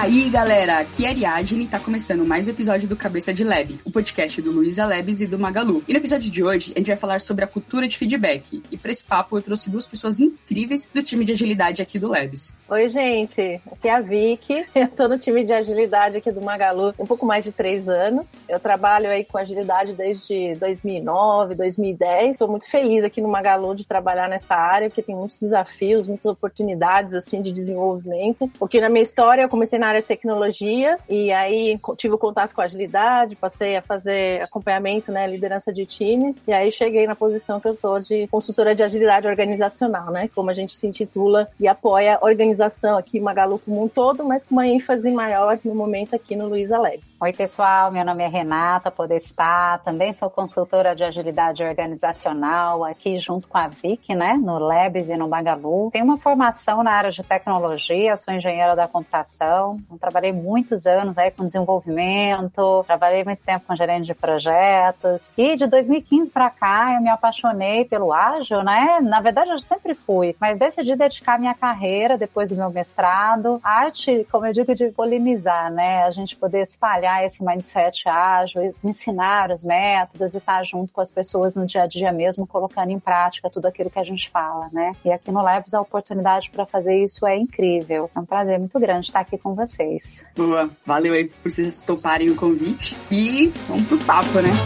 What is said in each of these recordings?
aí, galera, aqui é a Ariadne e tá começando mais um episódio do Cabeça de Lab, o podcast do Luiza Labs e do Magalu. E no episódio de hoje, a gente vai falar sobre a cultura de feedback. E pra esse papo, eu trouxe duas pessoas incríveis do time de agilidade aqui do Labs. Oi, gente, aqui é a Vicky, eu tô no time de agilidade aqui do Magalu um pouco mais de 3 anos. Eu trabalho aí com agilidade desde 2009, 2010. Tô muito feliz aqui no Magalu de trabalhar nessa área, porque tem muitos desafios, muitas oportunidades, assim, de desenvolvimento. Porque na minha história, eu comecei na área de tecnologia e aí tive o contato com a agilidade, passei a fazer acompanhamento, né, liderança de times, e aí cheguei na posição que eu tô de consultora de agilidade organizacional, né, como a gente se intitula e apoia a organização aqui, Magalu como um todo, mas com uma ênfase maior no momento aqui no Luiza Labs. Oi, pessoal, meu nome é Renata Podestá, também sou consultora de agilidade organizacional aqui junto com a Vicky, né, no Labs e no Magalu. Tenho uma formação na área de tecnologia, sou engenheira da computação, trabalhei muitos anos aí com desenvolvimento, trabalhei muito tempo com gerente de projetos e de 2015 para cá eu me apaixonei pelo ágil, né? Na verdade eu sempre fui, mas decidi dedicar minha carreira depois do meu mestrado, arte, como eu digo, de polinizar, né? A gente poder espalhar esse mindset ágil, ensinar os métodos e estar junto com as pessoas no dia a dia mesmo, colocando em prática tudo aquilo que a gente fala, né? E aqui no Labs a oportunidade para fazer isso é incrível. É um prazer muito grande estar aqui com vocês. Boa, valeu aí por vocês toparem o convite e vamos pro papo, né?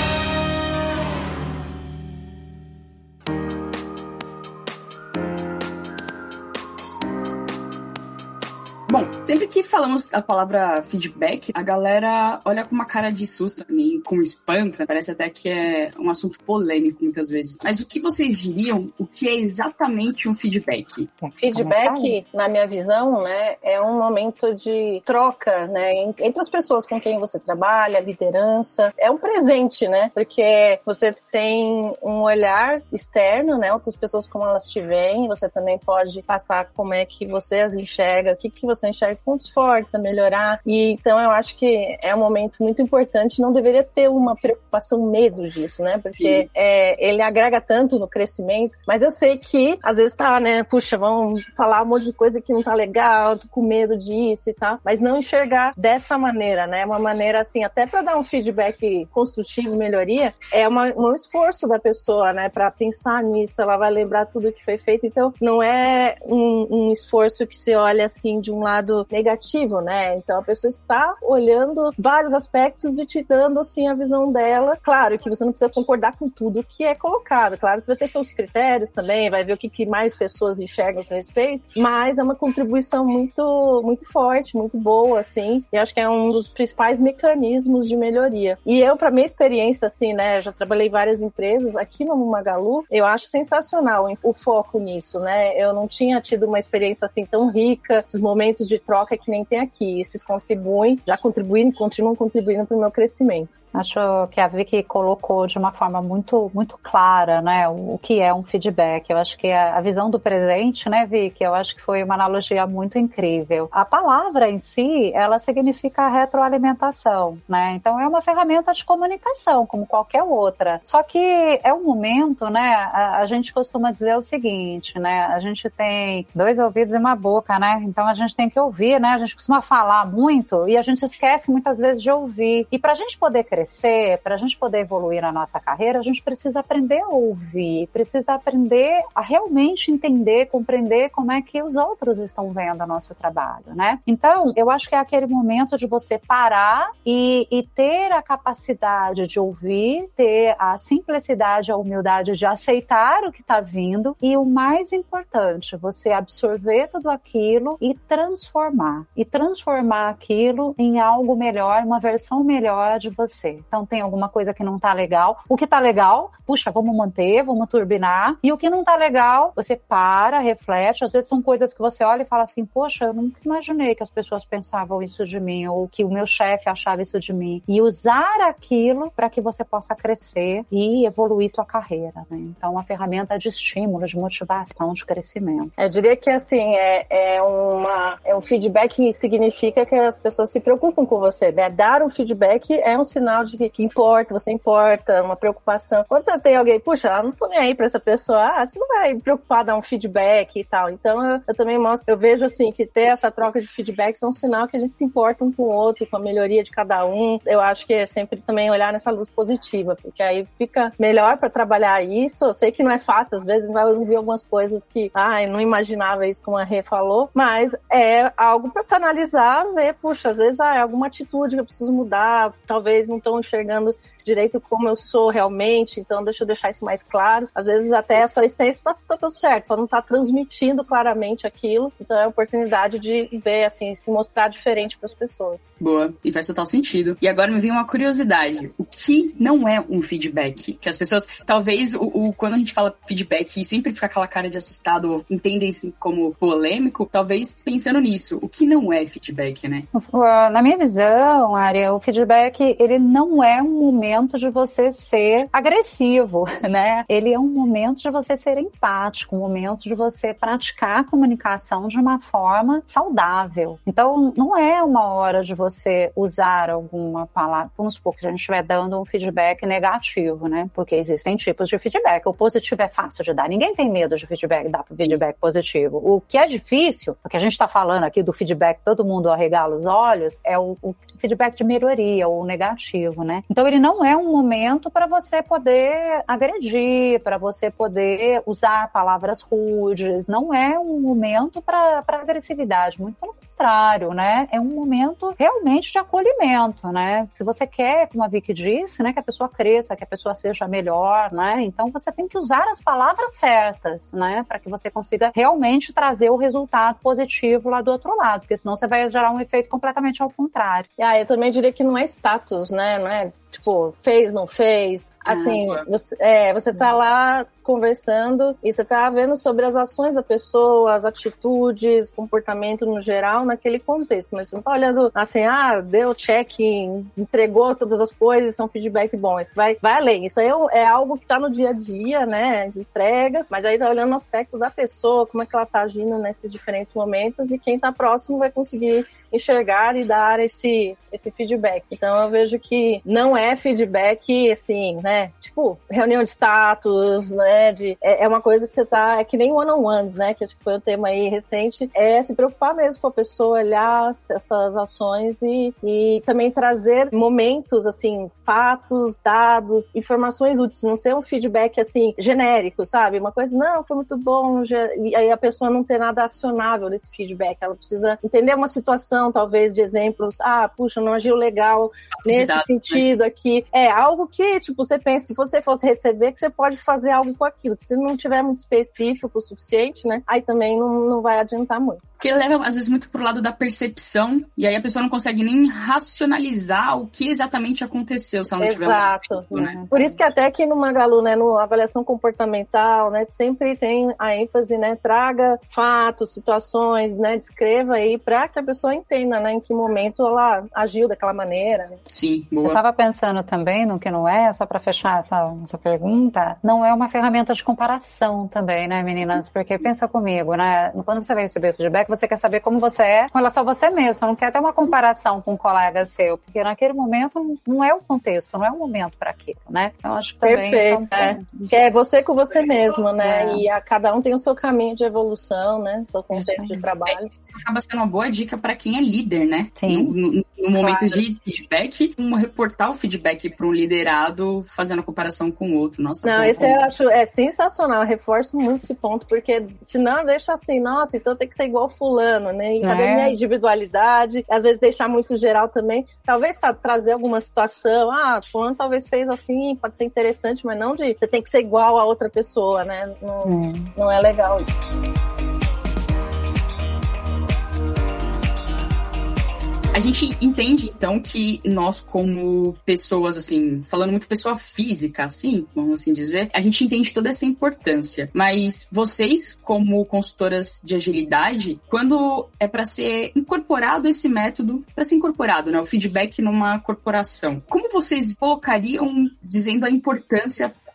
Bom, sempre que falamos a palavra feedback, a galera olha com uma cara de susto, meio com espanto, parece até que é um assunto polêmico muitas vezes. Mas o que vocês diriam, o que é exatamente um feedback? Feedback, na minha visão, né, é um momento de troca, né, entre as pessoas com quem você trabalha, a liderança. É um presente, né, porque você tem um olhar externo, né, outras pessoas como elas te veem, você também pode passar como é que você as enxerga, o que você enxerga, pontos fortes a melhorar. E então eu acho que é um momento muito importante, não deveria ter uma preocupação, medo disso, né? Porque ele agrega tanto no crescimento, mas eu sei que às vezes tá, né? Puxa, vamos falar um monte de coisa que não tá legal, tô com medo disso e tal, mas não enxergar dessa maneira, né? Uma maneira assim, até para dar um feedback construtivo, melhoria, é um esforço da pessoa, né? Para pensar nisso, ela vai lembrar tudo que foi feito, então não é um esforço que se olha assim de um lado negativo, né? Então a pessoa está olhando vários aspectos e te dando assim a visão dela. Claro que você não precisa concordar com tudo que é colocado, claro, você vai ter seus critérios também, vai ver o que mais pessoas enxergam a seu respeito, mas é uma contribuição muito, muito forte, muito boa, assim, e acho que é um dos principais mecanismos de melhoria. E eu, para minha experiência, assim, né, já trabalhei em várias empresas, aqui no Magalu, eu acho sensacional o foco nisso, né? Eu não tinha tido uma experiência assim tão rica, esses momentos de troca que nem tem aqui. Esses contribuem, já contribuem, continuam contribuindo para o meu crescimento. Acho que a Vicky colocou de uma forma muito, muito clara, né, o que é um feedback. Eu acho que a visão do presente, né, Vicky, eu acho que foi uma analogia muito incrível. A palavra em si, ela significa retroalimentação, né, então é uma ferramenta de comunicação, como qualquer outra. Só que é um momento, né, a gente costuma dizer o seguinte, né, a gente tem 2 ouvidos e uma boca, né, então a gente tem que ouvir, né, a gente costuma falar muito e a gente esquece muitas vezes de ouvir. E pra gente poder crescer, para a gente poder evoluir na nossa carreira, a gente precisa aprender a ouvir, precisa aprender a realmente entender, compreender como é que os outros estão vendo o nosso trabalho, né? Então, eu acho que é aquele momento de você parar e ter a capacidade de ouvir, ter a simplicidade, a humildade de aceitar o que está vindo e o mais importante, você absorver tudo aquilo e transformar aquilo em algo melhor, uma versão melhor de você. Então tem alguma coisa que não tá legal. O que tá legal, puxa, vamos manter, vamos turbinar. E o que não tá legal, você para, reflete. Às vezes são coisas que você olha e fala assim, poxa, eu nunca imaginei que as pessoas pensavam isso de mim, ou que o meu chefe achava isso de mim. E usar aquilo para que você possa crescer e evoluir sua carreira, né? Então uma ferramenta de estímulo, de motivação, de crescimento. Eu diria que assim, é um feedback que significa que as pessoas se preocupam com você, né? Dar um feedback é um sinal sinal de que importa, você importa, uma preocupação. Quando você tem alguém, puxa, eu não tô nem aí pra essa pessoa, você não vai preocupar, dar um feedback e tal. Então, eu também mostro, eu vejo assim, que ter essa troca de feedbacks é um sinal que eles se importam um com o outro, com a melhoria de cada um. Eu acho que é sempre também olhar nessa luz positiva, porque aí fica melhor pra trabalhar isso. Eu sei que não é fácil, às vezes vai ouvir algumas coisas que, eu não imaginava isso, como a Rê falou, mas é algo pra se analisar, ver, puxa, às vezes é alguma atitude que eu preciso mudar, talvez não estão enxergando direito como eu sou realmente, então deixa eu deixar isso mais claro. Às vezes até a sua essência tá tudo certo, só não tá transmitindo claramente aquilo, então é a oportunidade de ver, assim, se mostrar diferente para as pessoas. Boa, e faz total sentido. E agora me vem uma curiosidade, o que não é um feedback? Que as pessoas, talvez, quando a gente fala feedback e sempre fica aquela cara de assustado, ou entendem-se como polêmico, talvez pensando nisso, o que não é feedback, né? Na minha visão, Aria, o feedback, ele não é um momento de você ser agressivo, né? Ele é um momento de você ser empático, um momento de você praticar a comunicação de uma forma saudável. Então, não é uma hora de você usar alguma palavra, vamos supor que a gente estiver dando um feedback negativo, né? Porque existem tipos de feedback. O positivo é fácil de dar. Ninguém tem medo de dar feedback positivo. O que é difícil, porque a gente está falando aqui do feedback, todo mundo arregala os olhos, é o feedback de melhoria, o negativo, né? Então, ele não é um momento para você poder agredir, para você poder usar palavras rudes, não é um momento para agressividade, muito pelo contrário, né? É um momento realmente de acolhimento, né? Se você quer, como a Vicky disse, né, que a pessoa cresça, que a pessoa seja melhor, né? Então você tem que usar as palavras certas, né? Para que você consiga realmente trazer o resultado positivo lá do outro lado, porque senão você vai gerar um efeito completamente ao contrário. Eu também diria que não é status, né? Não é tipo, fez, não fez. Assim, você tá lá conversando e você tá vendo sobre as ações da pessoa, as atitudes, comportamento no geral, naquele contexto. Mas você não tá olhando assim, deu check, entregou todas as coisas, isso é um feedback bom. Isso vai além. Isso aí é algo que tá no dia a dia, né? As entregas, mas aí tá olhando o aspecto da pessoa, como é que ela tá agindo nesses diferentes momentos, e quem tá próximo vai conseguir enxergar e dar esse feedback. Então eu vejo que não é feedback assim, né? Tipo, reunião de status, né? É uma coisa que você tá, é que nem one-on-ones, né? Que acho que foi um tema aí recente, é se preocupar mesmo com a pessoa, olhar essas ações e também trazer momentos, assim, fatos, dados, informações úteis, não ser um feedback, assim, genérico, sabe? Uma coisa, não, foi muito bom, e aí a pessoa não ter nada acionável nesse feedback, ela precisa entender uma situação, talvez, de exemplos, puxa, não agiu legal nesse sentido, né? Aqui. É algo que, tipo, você pensa, se você fosse receber, que você pode fazer algo com aquilo, que se não tiver muito específico o suficiente, né, aí também não vai adiantar muito. Porque leva, às vezes, muito pro lado da percepção, e aí a pessoa não consegue nem racionalizar o que exatamente aconteceu, se ela não tiver um específico, né? Por isso que até aqui no Magalu, né, no avaliação comportamental, né, sempre tem a ênfase, né, traga fatos, situações, né, descreva aí pra que a pessoa entenda, né, em que momento ela agiu daquela maneira. Né? Sim, boa. Eu tava pensando também no que não é, só pra fechar essa pergunta, não é uma ferramenta de comparação também, né, meninas? Porque pensa comigo, né, quando você vai receber feedback, você quer saber como você é com relação a você mesmo, você não quer ter uma comparação com um colega seu, porque naquele momento não é o contexto, não é o momento para aquilo, né? Então acho que também... Perfeito, Que é você com você mesmo, né? E cada um tem o seu caminho de evolução, né? Seu contexto de trabalho. Acaba sendo uma boa dica para quem é líder, né? Sim. No momento de feedback, reportar o feedback para um liderado fazendo a comparação com o outro. Nossa, não, esse eu acho sensacional. Eu reforço muito esse ponto, porque senão deixa assim, nossa, então tem que ser igual fulano, né? E cadê minha individualidade? Às vezes deixar muito geral também. Talvez trazer alguma situação, fulano talvez fez assim, pode ser interessante, mas não de você tem que ser igual a outra pessoa, né? Não é legal isso. A gente entende, então, que nós, como pessoas, assim, falando muito pessoa física, assim, vamos assim dizer, a gente entende toda essa importância. Mas vocês, como consultoras de agilidade, quando é para ser incorporado esse método, para ser incorporado, né, o feedback numa corporação, como vocês colocariam, dizendo a importância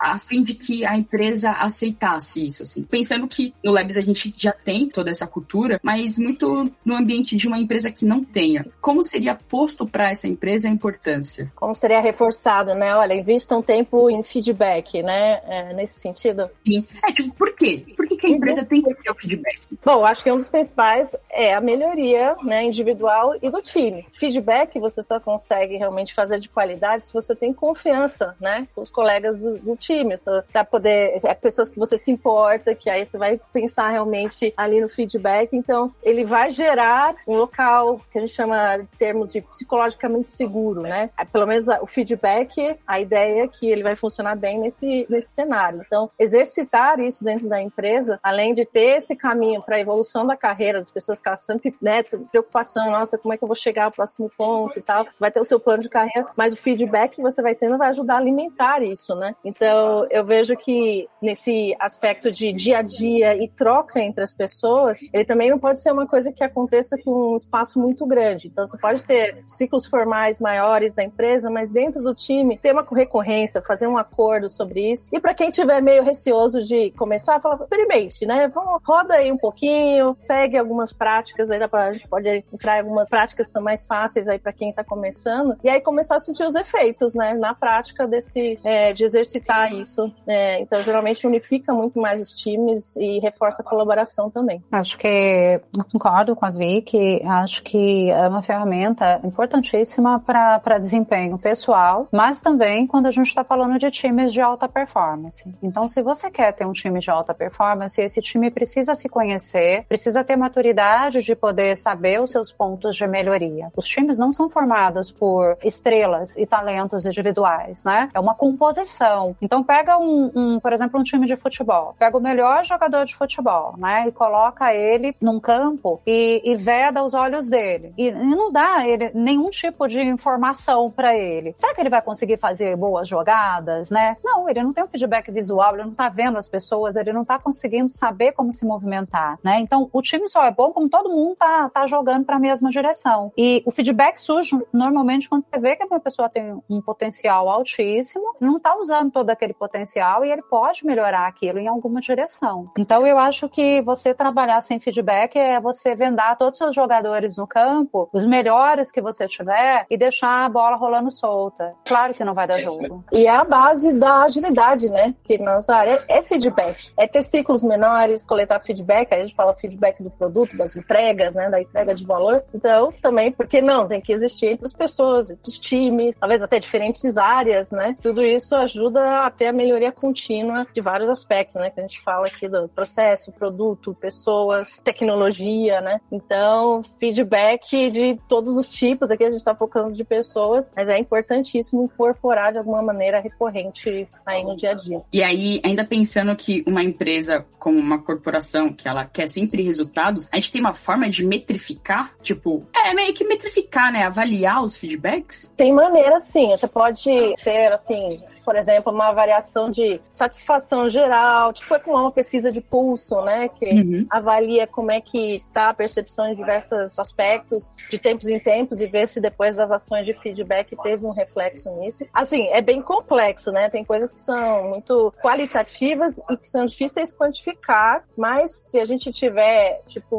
a fim de que a empresa aceitasse isso, assim? Pensando que no Labs a gente já tem toda essa cultura, mas muito no ambiente de uma empresa que não tenha. Como seria posto para essa empresa a importância? Como seria reforçado, né? Olha, invista um tempo em feedback, né? Nesse sentido. Sim. Por quê? Por que a empresa tem que ter o feedback? Bom, acho que um dos principais é a melhoria, né, individual e do time. Feedback você só consegue realmente fazer de qualidade se você tem confiança, né, com os colegas do time, para poder, pessoas que você se importa, que aí você vai pensar realmente ali no feedback. Então, ele vai gerar um local que a gente chama de termos de psicologicamente seguro, né? Pelo menos o feedback, a ideia é que ele vai funcionar bem nesse cenário. Então, exercitar isso dentro da empresa, além de ter esse caminho para a evolução da carreira das pessoas que elas sempre, né, preocupação, nossa, como é que eu vou chegar ao próximo ponto e tal, vai ter o seu plano de carreira, mas o feedback que você vai tendo vai ajudar a alimentar isso, né? Então, eu vejo que nesse aspecto de dia a dia e troca entre as pessoas, ele também não pode ser uma coisa que aconteça com um espaço muito grande. Então, você pode ter ciclos formais maiores da empresa, mas dentro do time, ter uma recorrência, fazer um acordo sobre isso. E para quem tiver meio receoso de começar, fala, experimente, né? Roda aí um pouquinho, segue algumas práticas, aí a gente pode entrar em algumas práticas que são mais fáceis aí para quem tá começando, e aí começar a sentir os efeitos, né? Na prática de exercitar isso. Então, geralmente unifica muito mais os times e reforça a colaboração também. Acho que eu concordo com a Vicky, acho que é uma ferramenta importantíssima para desempenho pessoal, mas também quando a gente está falando de times de alta performance. Então, se você quer ter um time de alta performance, esse time precisa se conhecer, precisa ter maturidade de poder saber os seus pontos de melhoria. Os times não são formados por estrelas e talentos individuais, né? É uma composição. Então, pega por exemplo, um time de futebol. Pega o melhor jogador de futebol, né? E coloca ele num campo e veda os olhos dele. E não dá nenhum tipo de informação para ele. Será que ele vai conseguir fazer boas jogadas, né? Não, ele não tem um feedback visual, ele não tá vendo as pessoas, ele não tá conseguindo saber como se movimentar, né? Então, o time só é bom quando todo mundo tá jogando para a mesma direção. E o feedback surge normalmente quando você vê que uma pessoa tem um potencial altíssimo, não tá usando todo aquele potencial e ele pode melhorar aquilo em alguma direção. Então, eu acho que você trabalhar sem feedback é você vendar todos os seus jogadores no campo, os melhores que você tiver, e deixar a bola rolando solta. Claro que não vai dar jogo. E é a base da agilidade, né? Que nossa área é feedback. É ter ciclos menores, coletar feedback, aí a gente fala feedback do produto, das entregas, né? Da entrega de valor. Então, também, porque não? Tem que existir entre as pessoas, entre os times, talvez até diferentes áreas, né? Tudo isso ajuda a ter a melhoria contínua de vários aspectos, né? Que a gente fala aqui do processo, produto, pessoas, tecnologia, né? Então, feedback de todos os tipos, aqui a gente está focando de pessoas, mas é importantíssimo incorporar de alguma maneira recorrente aí no dia a dia. E aí, ainda pensando que uma empresa como uma corporação, que ela quer sempre resultados, a gente tem uma forma de metrificar, meio que metrificar, né? Avaliar os feedbacks? Tem maneira, sim. Você pode ter, assim, por exemplo, uma variação de satisfação geral, como uma pesquisa de pulso, né? Que avalia como é que tá a percepção em diversos aspectos, de tempos em tempos, e ver se depois das ações de feedback teve um reflexo nisso. Assim, é bem complexo, né? Tem coisas que são muito qualitativas e que são difíceis de quantificar, mas se a gente tiver,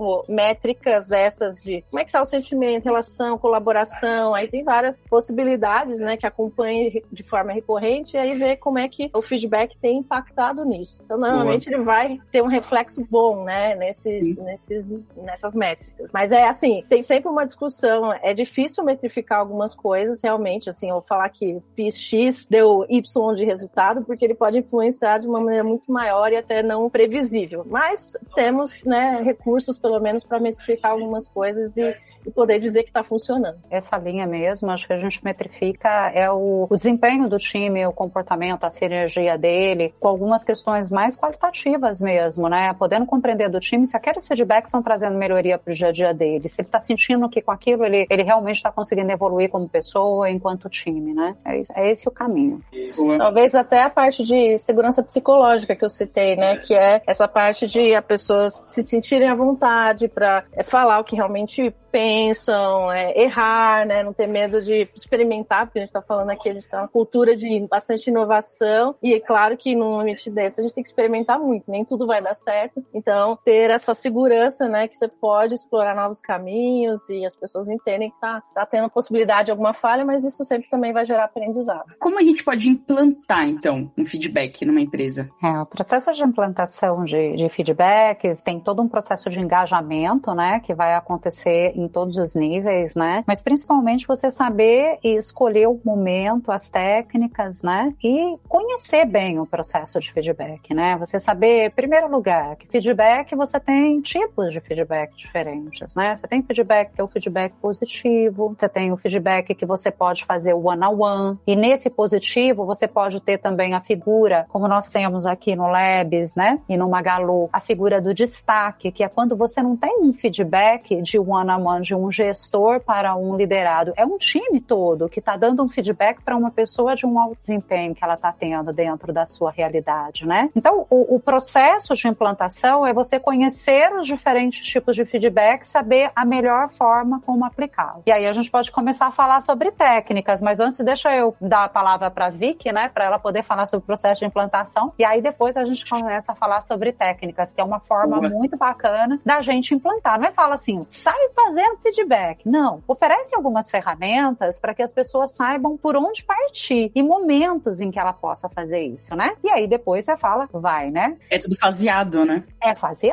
métricas dessas de como é que tá o sentimento, relação, colaboração, aí tem várias possibilidades, né, que acompanhem de forma recorrente, e aí ver como é que o feedback tem impactado nisso. Então, normalmente ele vai ter um reflexo bom, né, nessas métricas. Mas é assim, tem sempre uma discussão, é difícil metrificar algumas coisas, realmente, assim, eu vou falar que fiz X, deu Y de resultado, porque ele pode influenciar de uma maneira muito maior e até não previsível. Mas temos, né, recursos, pelo menos, para metrificar algumas coisas e poder dizer que está funcionando. Essa linha mesmo, acho que a gente metrifica o desempenho do time, o comportamento, a sinergia dele, com algumas questões mais qualitativas mesmo, né? Podendo compreender do time se aqueles feedbacks estão trazendo melhoria para o dia a dia dele, se ele está sentindo que com aquilo ele realmente está conseguindo evoluir como pessoa, enquanto time, né? É esse o caminho. Talvez até a parte de segurança psicológica que eu citei, né? Que é essa parte de a pessoa se sentirem à vontade para falar o que realmente pensam, errar, né? Não ter medo de experimentar, porque a gente está falando aqui, a gente está uma cultura de bastante inovação, e é claro que num ambiente desse a gente tem que experimentar muito, nem tudo vai dar certo. Então, ter essa segurança, né, que você pode explorar novos caminhos e as pessoas entendem que tá tendo possibilidade de alguma falha, mas isso sempre também vai gerar aprendizado. Como a gente pode implantar, então, um feedback numa empresa? O processo de implantação de feedback tem todo um processo de engajamento, né, que vai acontecer em todos os níveis, né, mas principalmente você saber e escolher o momento, as técnicas, né, e conhecer bem o processo de feedback, né, você saber, em primeiro lugar, que feedback você tem tipos de feedback diferentes, né, você tem feedback que é o feedback positivo, você tem o feedback que você pode fazer one-on-one, e nesse positivo você pode ter também a figura, como nós temos aqui no Labs, né, e no Magalu, a figura do destaque, que é quando você não tem um feedback de one-on-one, de um gestor para um liderado, é um time todo que está dando um feedback para uma pessoa de um alto desempenho que ela está tendo dentro da sua realidade, né? Então, o processo de implantação é você conhecer os diferentes tipos de feedback, saber a melhor forma como aplicá-lo. E aí a gente pode começar a falar sobre técnicas, mas antes deixa eu dar a palavra para a Vicky, né, para ela poder falar sobre o processo de implantação, e aí depois a gente começa a falar sobre técnicas, que é uma forma muito bacana da gente implantar. Não é fala assim, sai fazendo feedback. Não, oferece algumas ferramentas para que as pessoas saibam por onde partir e momentos em que ela possa fazer isso, né? E aí depois você fala, vai, né? É tudo faseado, né? É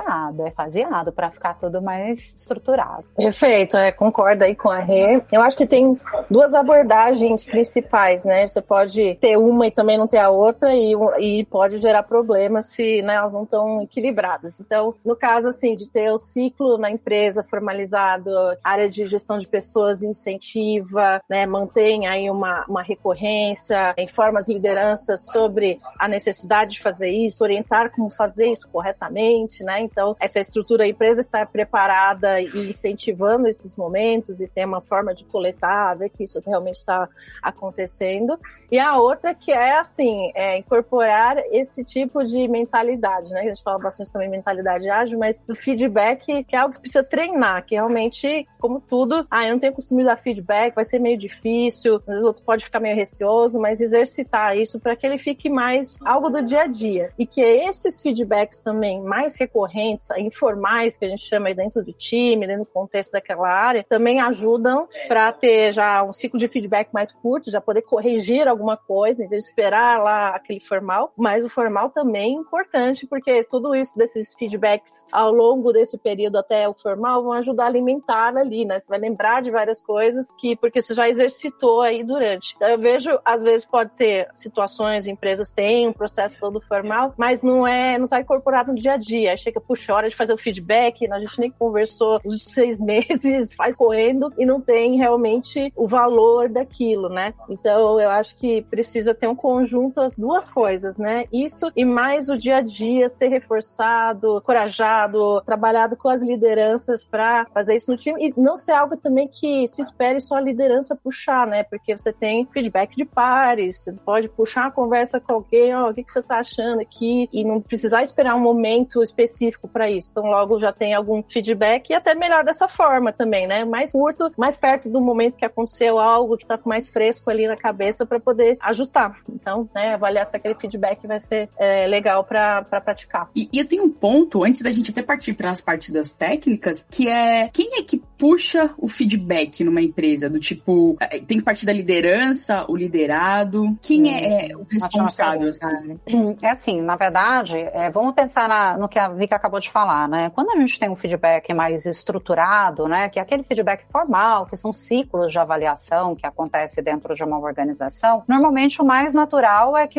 faseado para ficar tudo mais estruturado. Perfeito, concordo aí com a Rê. Eu acho que tem duas abordagens principais, né? Você pode ter uma e também não ter a outra e pode gerar problemas se, né, elas não estão equilibradas. Então, no caso, assim, de ter o ciclo na empresa formalizado, área de gestão de pessoas incentiva, né, mantém aí uma recorrência, informa as lideranças sobre a necessidade de fazer isso, orientar como fazer isso corretamente, né? Então, essa estrutura, a empresa está preparada e incentivando esses momentos e tem uma forma de coletar, ver que isso realmente está acontecendo. E a outra que é, assim, incorporar esse tipo de mentalidade, né? A gente fala bastante também mentalidade ágil, mas o feedback que é algo que precisa treinar, que realmente, como tudo, eu não tenho costume de dar feedback, vai ser meio difícil, às vezes o outro pode ficar meio receoso, mas exercitar isso para que ele fique mais algo do dia a dia. E que esses feedbacks também mais recorrentes, informais, que a gente chama aí dentro do time, dentro do contexto daquela área, também ajudam para ter já um ciclo de feedback mais curto, já poder corrigir alguma coisa, em vez de esperar lá aquele formal, mas o formal também é importante, porque tudo isso desses feedbacks ao longo desse período até o formal vão ajudar a alimentar ali, né? Você vai lembrar de várias coisas porque você já exercitou aí durante. Então eu vejo, às vezes pode ter situações, empresas têm um processo todo formal, mas não tá incorporado no dia a dia. Aí chega, puxa, hora de fazer o feedback, a gente nem conversou os 6 meses, faz correndo e não tem realmente o valor daquilo, né? Então eu acho que precisa ter um conjunto, as duas coisas, né? Isso e mais o dia a dia ser reforçado, encorajado, trabalhado com as lideranças para fazer isso no time e não ser algo também que se espere só a liderança puxar, né? Porque você tem feedback de pares, você pode puxar uma conversa com alguém, o que você tá achando aqui, e não precisar esperar um momento específico para isso. Então logo já tem algum feedback e até melhor dessa forma também, né? Mais curto, mais perto do momento que aconteceu algo que tá mais fresco ali na cabeça para poder ajustar. Então, né, avaliar se aquele feedback vai ser legal para praticar. E eu tenho um ponto, antes da gente até partir para as partes das técnicas, que é quem é que puxa o feedback numa empresa? Do tipo, tem que partir da liderança, o liderado? Quem é o responsável? Assim? É assim, na verdade, vamos pensar no que a Vika acabou de falar, né? Quando a gente tem um feedback mais estruturado, né, que é aquele feedback formal, que são ciclos de avaliação que acontece dentro de uma organização, normalmente o mais natural é que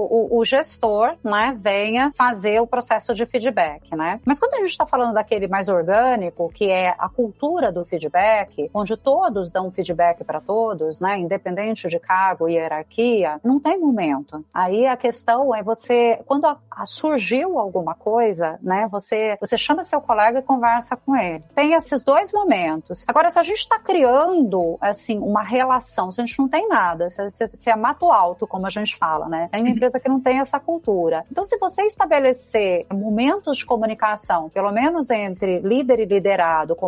o gestor, né, venha fazer o processo de feedback, né? Mas quando a gente está falando daquele mais orgânico, que é a cultura do feedback, onde todos dão feedback para todos, né, independente de cargo e hierarquia, não tem momento. Aí a questão é quando surgiu alguma coisa, né, você chama seu colega e conversa com ele. Tem esses dois momentos. Agora, se a gente está criando, assim, uma relação, se a gente não tem nada, se é mato alto, como a gente fala, né, tem uma empresa que não tem essa cultura. Então, se você estabelecer momentos de comunicação, pelo menos entre líder e liderado, com uma certa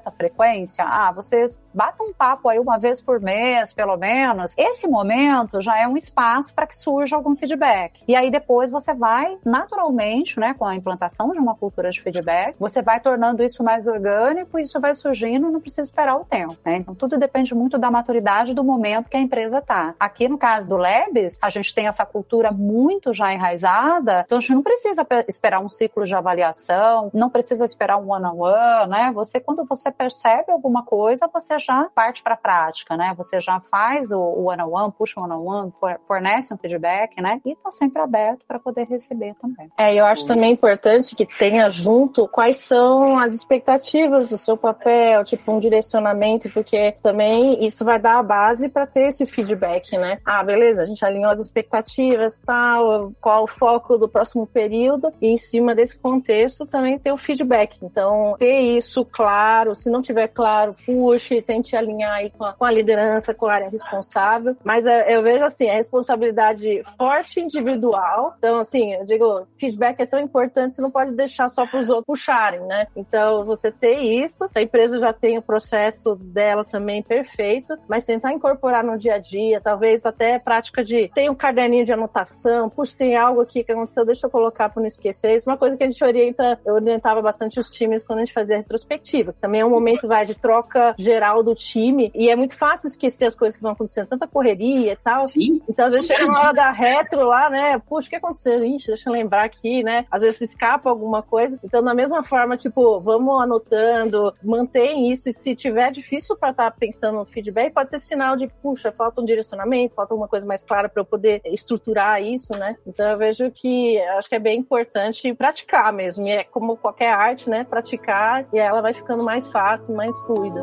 certa frequência, vocês batam um papo aí uma vez por mês, pelo menos, esse momento já é um espaço para que surja algum feedback. E aí depois você vai, naturalmente, né, com a implantação de uma cultura de feedback, você vai tornando isso mais orgânico, isso vai surgindo, não precisa esperar o tempo, né? Então tudo depende muito da maturidade do momento que a empresa está. Aqui no caso do Labs, a gente tem essa cultura muito já enraizada, então a gente não precisa esperar um ciclo de avaliação, não precisa esperar um one-on-one, né? Quando você percebe alguma coisa, você já parte para a prática, né? Você já faz o one-on-one, puxa o one-on-one, fornece um feedback, né? E está sempre aberto para poder receber também. Eu acho também importante que tenha junto quais são as expectativas do seu papel, tipo um direcionamento, porque também isso vai dar a base para ter esse feedback, né? Beleza, a gente alinhou as expectativas, tal, qual o foco do próximo período, e em cima desse contexto também ter o feedback. Então, ter isso claro, se não tiver claro, puxe, tente alinhar aí com a liderança, com a área responsável, mas eu vejo assim, a responsabilidade forte individual, então assim, eu digo, feedback é tão importante, você não pode deixar só para os outros puxarem, né? Então, você ter isso, a empresa já tem o processo dela também perfeito, mas tentar incorporar no dia a dia, talvez até prática de, tem um caderninho de anotação, puxa, tem algo aqui que aconteceu, deixa eu colocar para não esquecer. Isso é uma coisa que a gente orientava bastante os times quando a gente fazia retrospectiva, que também é um momento, de troca geral do time, e é muito fácil esquecer as coisas que vão acontecendo, tanta correria e tal. Sim. Então, às vezes chega na hora da retro lá, né, puxa, o que aconteceu? Ixi, deixa eu lembrar aqui, né, às vezes escapa alguma coisa. Então, da mesma forma, tipo, vamos anotando, mantém isso, e se tiver difícil para estar pensando no feedback, pode ser sinal de, puxa, falta um direcionamento, falta uma coisa mais clara para eu poder estruturar isso, né? Então, eu vejo que, acho que é bem importante praticar mesmo, e é como qualquer arte, né, praticar, e ela vai ficando mais fácil, mais fluida.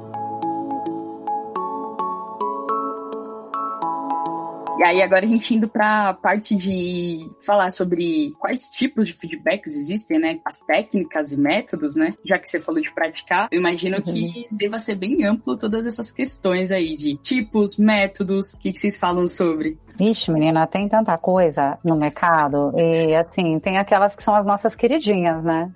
E aí agora a gente indo para a parte de falar sobre quais tipos de feedbacks existem, né? As técnicas e métodos, né? Já que você falou de praticar, eu imagino que deva ser bem amplo todas essas questões aí de tipos, métodos, o que vocês falam sobre? Ixi, menina, tem tanta coisa no mercado e, assim, tem aquelas que são as nossas queridinhas, né?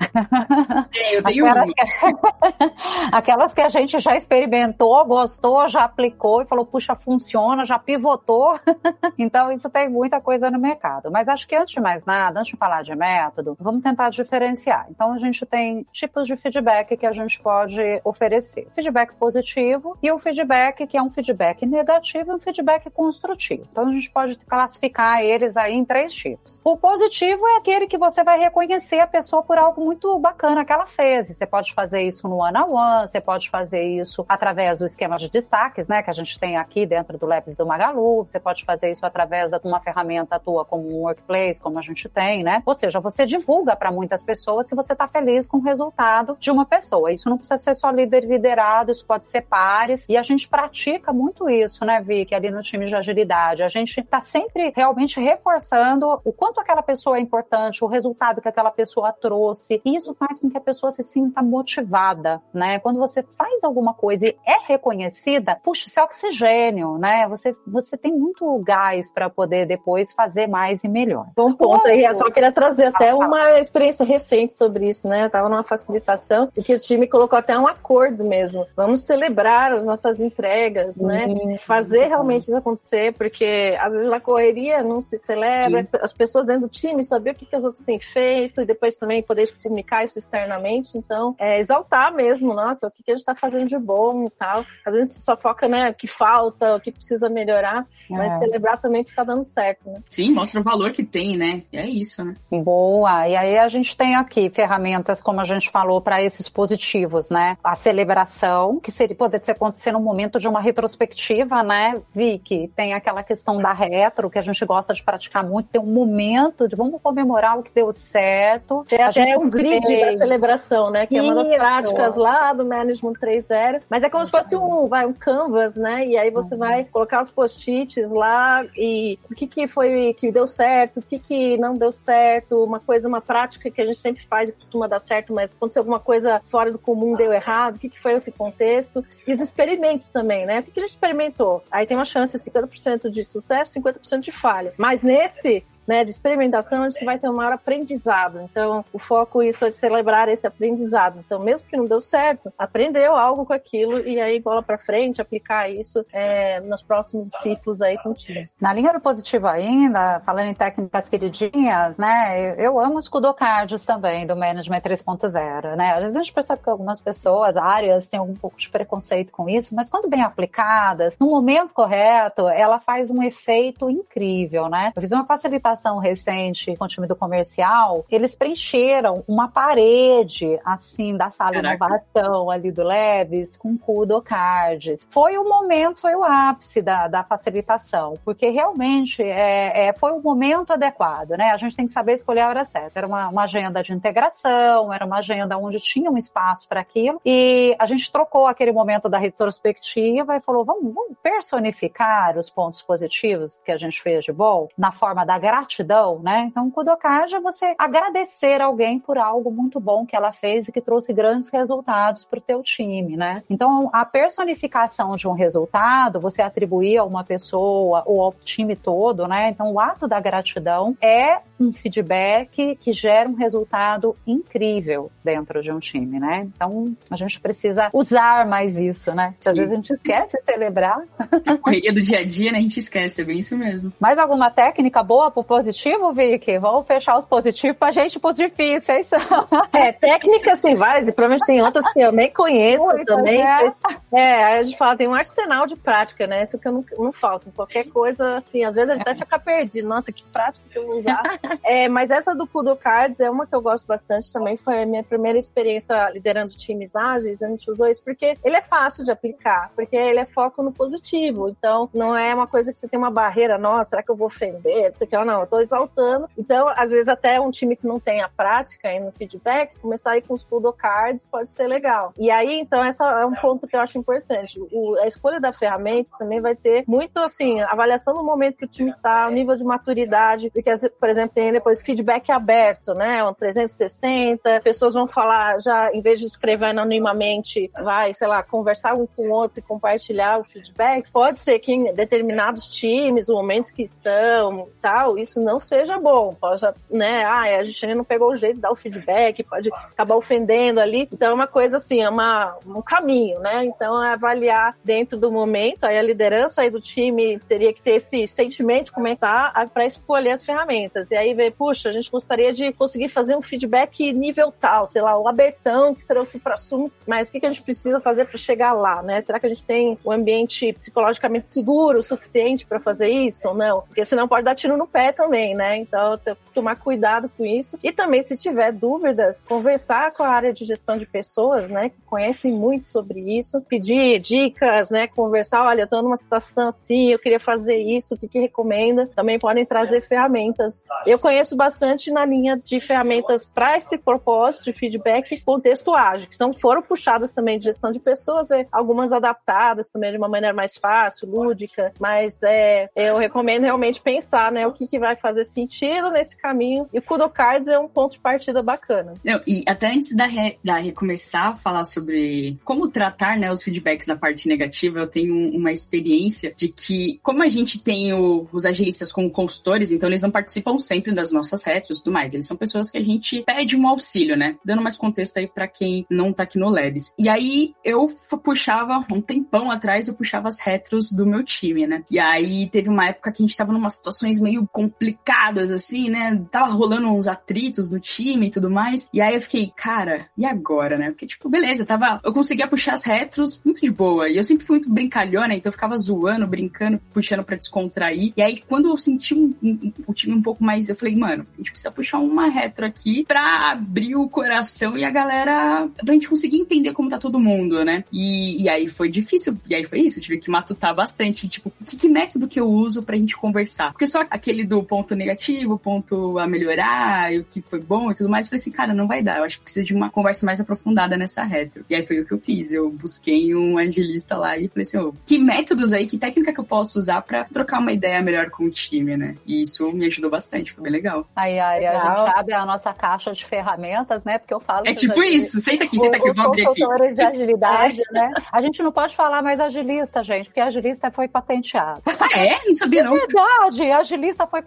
Eu tenho aquelas que a gente já experimentou, gostou, já aplicou e falou, puxa, funciona, já pivotou. Então, isso tem muita coisa no mercado. Mas acho que, antes de mais nada, antes de falar de método, vamos tentar diferenciar. Então, a gente tem tipos de feedback que a gente pode oferecer. Feedback positivo e o feedback que é um feedback negativo e um feedback construtivo. Então, a gente pode classificar eles aí em 3 tipos. O positivo é aquele que você vai reconhecer a pessoa por algo muito bacana que ela fez. Você pode fazer isso no one-on-one, você pode fazer isso através do esquema de destaques, né, que a gente tem aqui dentro do Labs do Magalu, você pode fazer isso através de uma ferramenta tua como um workplace, como a gente tem, né? Ou seja, você divulga para muitas pessoas que você está feliz com o resultado de uma pessoa. Isso não precisa ser só líder liderado, isso pode ser pares, e a gente pratica muito isso, né, Vicky, ali no time de agilidade. A gente está sempre realmente reforçando o quanto aquela pessoa é importante, o resultado que aquela pessoa trouxe, e isso faz com que a pessoa se sinta motivada, né? Quando você faz alguma coisa e é reconhecida, puxa, isso é oxigênio, né? Você tem muito gás para poder depois fazer mais e melhor. Bom ponto aí, eu só queria trazer até uma experiência recente sobre isso, né? Eu tava numa facilitação e que o time colocou até um acordo mesmo. Vamos celebrar as nossas entregas, né? Fazer realmente isso acontecer, porque às vezes na correria não se celebra, as pessoas dentro do time saber o que os outros têm feito e depois também poder comunicar isso externamente. Então, exaltar mesmo, nossa, o que a gente tá fazendo de bom e tal. Às vezes a gente só foca, né, o que falta, o que precisa melhorar, mas celebrar também que tá dando certo, né? Sim, mostra o valor que tem, né? É isso, né? Boa! E aí a gente tem aqui ferramentas, como a gente falou, para esses positivos, né? A celebração, que pode acontecer no momento de uma retrospectiva, né, Vicky? Tem aquela questão da retro, que a gente gosta de praticar muito, tem um momento de vamos comemorar o que deu certo. Tem até um grid da celebração, né? Que é uma das práticas lá do Management 3.0, mas é como se fosse um canvas, né? E aí você vai colocar os post-its lá e o que foi que deu certo, o que não deu certo, uma prática que a gente sempre faz e costuma dar certo, mas aconteceu alguma coisa fora do comum, deu errado, o que foi esse contexto, e os experimentos também, né? O que a gente experimentou? Aí tem uma chance de 50% de sucesso, 50% de falha. Mas nesse, né, de experimentação, onde você vai ter um maior aprendizado. Então, o foco isso é de celebrar esse aprendizado. Então, mesmo que não deu certo, aprendeu algo com aquilo e aí bola pra frente, aplicar isso nos próximos ciclos aí com o time. Na linha do positivo ainda, falando em técnicas queridinhas, né, eu amo os Kudokards também, do Management 3.0, né? Às vezes a gente percebe que algumas pessoas, áreas, têm um pouco de preconceito com isso, mas quando bem aplicadas, no momento correto, ela faz um efeito incrível, né? Eu fiz uma facilitação recente com o time do comercial, eles preencheram uma parede, assim, da sala de inovação ali do Labs com Kudokards. Foi o momento, foi o ápice da facilitação, porque realmente foi o momento adequado, né? A gente tem que saber escolher a hora certa. Era uma agenda de integração, era uma agenda onde tinha um espaço para aquilo, e a gente trocou aquele momento da retrospectiva e falou, vamos personificar os pontos positivos que a gente fez de bom na forma da gratidão, né? Então, o Kudokard é você agradecer alguém por algo muito bom que ela fez e que trouxe grandes resultados para o teu time, né? Então, a personificação de um resultado, você atribuir a uma pessoa ou ao time todo, né? Então, o ato da gratidão é um feedback que gera um resultado incrível dentro de um time, né? Então, a gente precisa usar mais isso, né? Porque às vezes a gente esquece de celebrar. A correria do dia a dia, né? A gente esquece, é bem isso mesmo. Mais alguma técnica boa pro positivo, Vicky? Vamos fechar os positivos pra gente pros difíceis. Técnicas tem várias e provavelmente tem outras que eu nem conheço também. Aí a gente fala, tem um arsenal de prática, né? Isso que eu não falta. Qualquer coisa, assim, às vezes a gente até fica perdido. Nossa, que prática que eu vou usar. Mas essa do Kudokards é uma que eu gosto bastante também. Foi a minha primeira experiência liderando times ágeis. A gente usou isso porque ele é fácil de aplicar, porque ele é foco no positivo. Então, não é uma coisa que você tem uma barreira, nossa, será que eu vou ofender? Não, eu tô exaltando. Então, às vezes até um time que não tem a prática aí no feedback, começar aí com os Kudokards pode ser legal. E aí, então, esse é um ponto que eu acho importante. A escolha da ferramenta também vai ter muito, assim, avaliação do momento que o time tá, o nível de maturidade, porque, por exemplo, tem depois feedback aberto, né? Um 360, pessoas vão falar, já, em vez de escrever anonimamente, vai, sei lá, conversar um com o outro e compartilhar o feedback. Pode ser que em determinados times, o momento que estão, tal, isso não seja bom. Pode, né? A gente ainda não pegou o jeito de dar o feedback, pode acabar ofendendo ali. Então, é uma coisa assim, é um caminho, né? Então, é avaliar dentro do momento, aí a liderança aí do time teria que ter esse sentimento de comentar para escolher as ferramentas. E aí ver, puxa, a gente gostaria de conseguir fazer um feedback nível tal, sei lá, o abertão, que será o supra-sumo, mas o que a gente precisa fazer para chegar lá, né? Será que a gente tem um ambiente psicologicamente seguro o suficiente para fazer isso ou não? Porque senão pode dar tiro no pé também, né? Então, tomar cuidado com isso. E também, se tiver dúvidas, conversar com a área de gestão de pessoas, né? Que conhecem muito sobre isso, pedir dicas, né? Conversar, olha, eu tô numa situação assim, eu queria fazer isso, o que recomenda? Também podem trazer ferramentas. Eu conheço bastante na linha de ferramentas para esse propósito de feedback contexto ágil, que foram puxadas também de gestão de pessoas, algumas adaptadas também de uma maneira mais fácil, lúdica, mas eu recomendo realmente pensar, né, o que vai fazer sentido nesse caminho, e o Kudokards é um ponto de partida bacana. E até antes da recomeçar a falar sobre como tratar, né, os feedbacks da parte negativa, eu tenho uma experiência de que, como a gente tem os agilistas como consultores, então eles não participam sempre das nossas retros e tudo mais, eles são pessoas que a gente pede um auxílio, né, dando mais contexto aí pra quem não tá aqui no Labs. E aí eu puxava, um tempão atrás, eu puxava as retros do meu time, né, e aí teve uma época que a gente tava numa situações meio complicadas, assim, né, tava rolando uns atritos do time e tudo mais, e aí eu fiquei, cara, e agora, né, porque tipo, beleza, eu conseguia puxar as retros muito de boa, e eu sempre fui muito brincalhona, então eu ficava zoando, brincando, puxando pra descontrair, e aí quando eu senti o time um pouco mais, eu falei, mano, a gente precisa puxar uma retro aqui pra abrir o coração e a galera, pra gente conseguir entender como tá todo mundo, né, e aí foi difícil, e aí foi isso, eu tive que matutar bastante, tipo, que método que eu uso pra gente conversar, porque só aquele do ponto negativo, ponto a melhorar, e o que foi bom e tudo mais, eu falei assim, cara, não vai dar, eu acho que precisa de uma conversa mais aprofundada nessa retro, e aí foi o que eu fiz, eu busquei um agilista lá e falei assim, que métodos aí, que técnica que eu posso usar pra trocar uma ideia melhor com o time, né, e isso me ajudou bastante, foi bem legal. Aí, Ari, a gente abre a nossa caixa de ferramentas, né, porque eu falo... É tipo isso, senta aqui, eu vou abrir aqui. Consultores de agilidade, né, a gente não pode falar mais agilista, gente, porque agilista foi patenteado. Ah, é? Não sabia não. É verdade, agilista foi patenteado.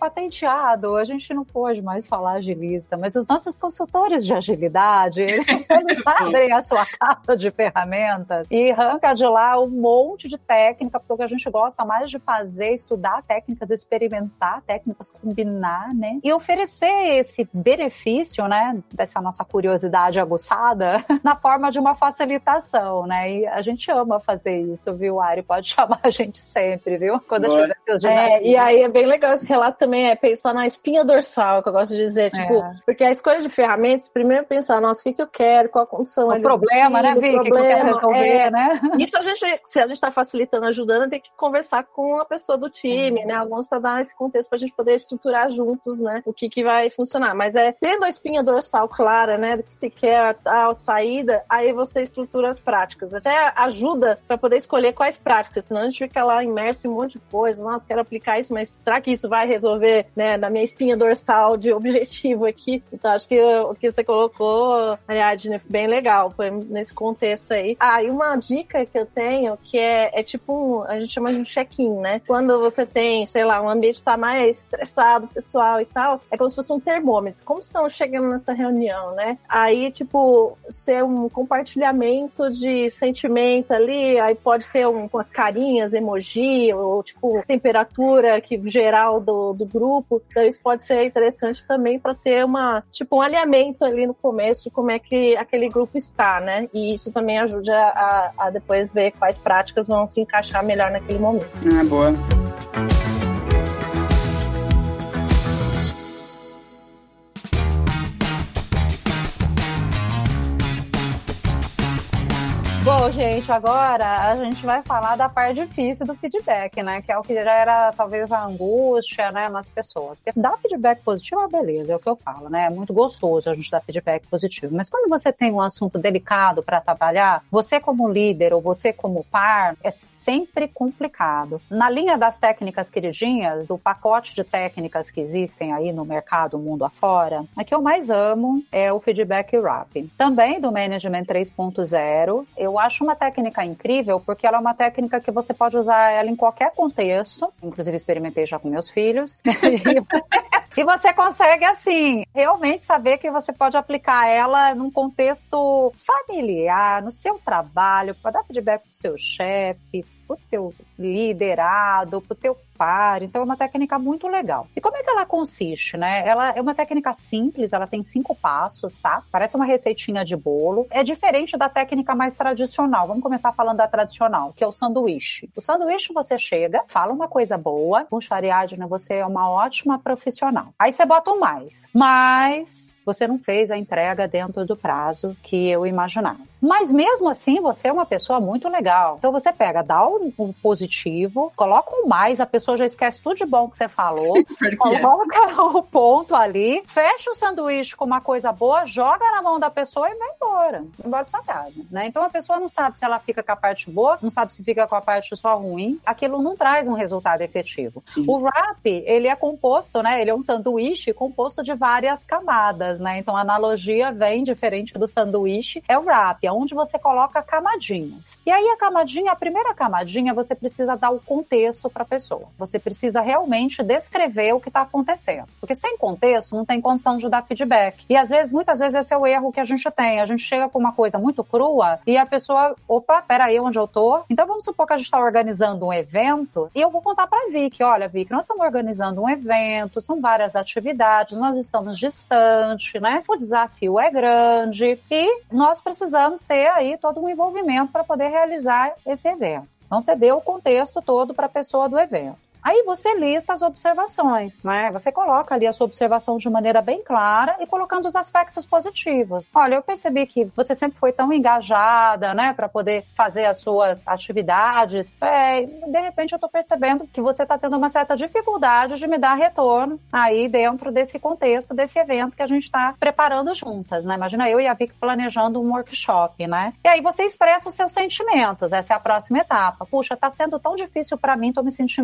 patenteado, a gente não pode mais falar agilista, mas os nossos consultores de agilidade, eles abrem a sua caixa de ferramentas e arranca de lá um monte de técnica, porque o que a gente gosta mais de fazer é estudar técnicas, experimentar técnicas, combinar, né? E oferecer esse benefício, né, dessa nossa curiosidade aguçada na forma de uma facilitação, né? E a gente ama fazer isso, viu, Ari? Pode chamar a gente sempre, viu? Quando eu tiver seu desafios. E aí é bem legal esse relato também, é pensar na espinha dorsal, que eu gosto de dizer, tipo, porque a escolha de ferramentas, primeiro pensar, nossa, o que eu quero, qual a condição o problema, né, Vi? O que eu quero resolver, né? Isso se a gente tá facilitando, ajudando, tem que conversar com a pessoa do time, né? Alguns para dar esse contexto pra gente poder estruturar juntos, né? O que vai funcionar. Mas tendo a espinha dorsal clara, né? Do que se quer a saída, aí você estrutura as práticas. Até ajuda para poder escolher quais práticas, senão a gente fica lá imerso em um monte de coisa. Nossa, quero aplicar isso, mas será que isso vai resolver, né? Na minha espinha dorsal de objetivo aqui? Então, acho que o que você colocou, Ariadne, bem legal. Foi nesse contexto aí. E uma dica que eu tenho, que é tipo a gente chama de um check-in, né? Quando você tem, sei lá, um ambiente tá mais estressado, pessoal e tal, é como se fosse um termômetro. Como estão chegando nessa reunião, né? Aí, tipo, ser um compartilhamento de sentimento ali, aí pode ser com as carinhas, emoji, ou tipo, temperatura geral do grupo. Então, isso pode ser interessante também para ter um alinhamento ali no começo de como é que aquele grupo está, né? E isso também ajuda a depois ver quais práticas vão se encaixar melhor naquele momento. Boa. Bom, gente, agora a gente vai falar da parte difícil do feedback, né? Que é o que já era talvez a angústia, né, nas pessoas. Porque dar feedback positivo é beleza, é o que eu falo, né? É muito gostoso a gente dar feedback positivo. Mas quando você tem um assunto delicado para trabalhar, você como líder ou você como par, é sempre complicado. Na linha das técnicas queridinhas, do pacote de técnicas que existem aí no mercado, mundo afora, a que eu mais amo é o feedback wrapping. Também do Management 3.0, eu acho uma técnica incrível porque ela é uma técnica que você pode usar ela em qualquer contexto, inclusive experimentei já com meus filhos, e você consegue, assim, realmente saber que você pode aplicar ela num contexto familiar, no seu trabalho, para dar feedback pro seu chefe, pro teu liderado, pro teu par. Então é uma técnica muito legal. E como é que ela consiste, né? Ela é uma técnica simples, ela tem 5 passos, tá? Parece uma receitinha de bolo. É diferente da técnica mais tradicional. Vamos começar falando da tradicional, que é o sanduíche. O sanduíche você chega, fala uma coisa boa, puxa, Ariadne, você é uma ótima profissional. Aí você bota um mais. Mas você não fez a entrega dentro do prazo que eu imaginava. Mas mesmo assim, você é uma pessoa muito legal. Então você pega, dá um positivo, coloca um mais, a pessoa já esquece tudo de bom que você falou, coloca o ponto ali, fecha o sanduíche com uma coisa boa, joga na mão da pessoa e vai embora pra sua casa, né? Então a pessoa não sabe se ela fica com a parte boa, não sabe se fica com a parte só ruim, aquilo não traz um resultado efetivo. Sim. O wrap, ele é composto, né? Ele é um sanduíche composto de várias camadas, né? Então a analogia vem diferente do sanduíche, é o wrap, é onde você coloca camadinhas. E aí a primeira camadinha, você precisa dar o contexto para a pessoa. Você precisa realmente descrever o que está acontecendo. Porque sem contexto, não tem condição de dar feedback. E muitas vezes esse é o erro que a gente tem. A gente chega com uma coisa muito crua e a pessoa, opa, peraí, onde eu tô? Então vamos supor que a gente está organizando um evento e eu vou contar para a Vicky, olha, Vicky, nós estamos organizando um evento, são várias atividades, nós estamos distantes, né? O desafio é grande e nós precisamos ter aí todo um envolvimento para poder realizar esse evento. Então, você deu o contexto todo para a pessoa do evento. Aí você lista as observações, né? Você coloca ali a sua observação de maneira bem clara e colocando os aspectos positivos. Olha, eu percebi que você sempre foi tão engajada, né? Para poder fazer as suas atividades. De repente eu tô percebendo que você tá tendo uma certa dificuldade de me dar retorno aí dentro desse contexto, desse evento que a gente tá preparando juntas, né? Imagina eu e a Vicky planejando um workshop, né? E aí você expressa os seus sentimentos. Essa é a próxima etapa. Puxa, tá sendo tão difícil para mim, tô me sentindo sobrecarregada.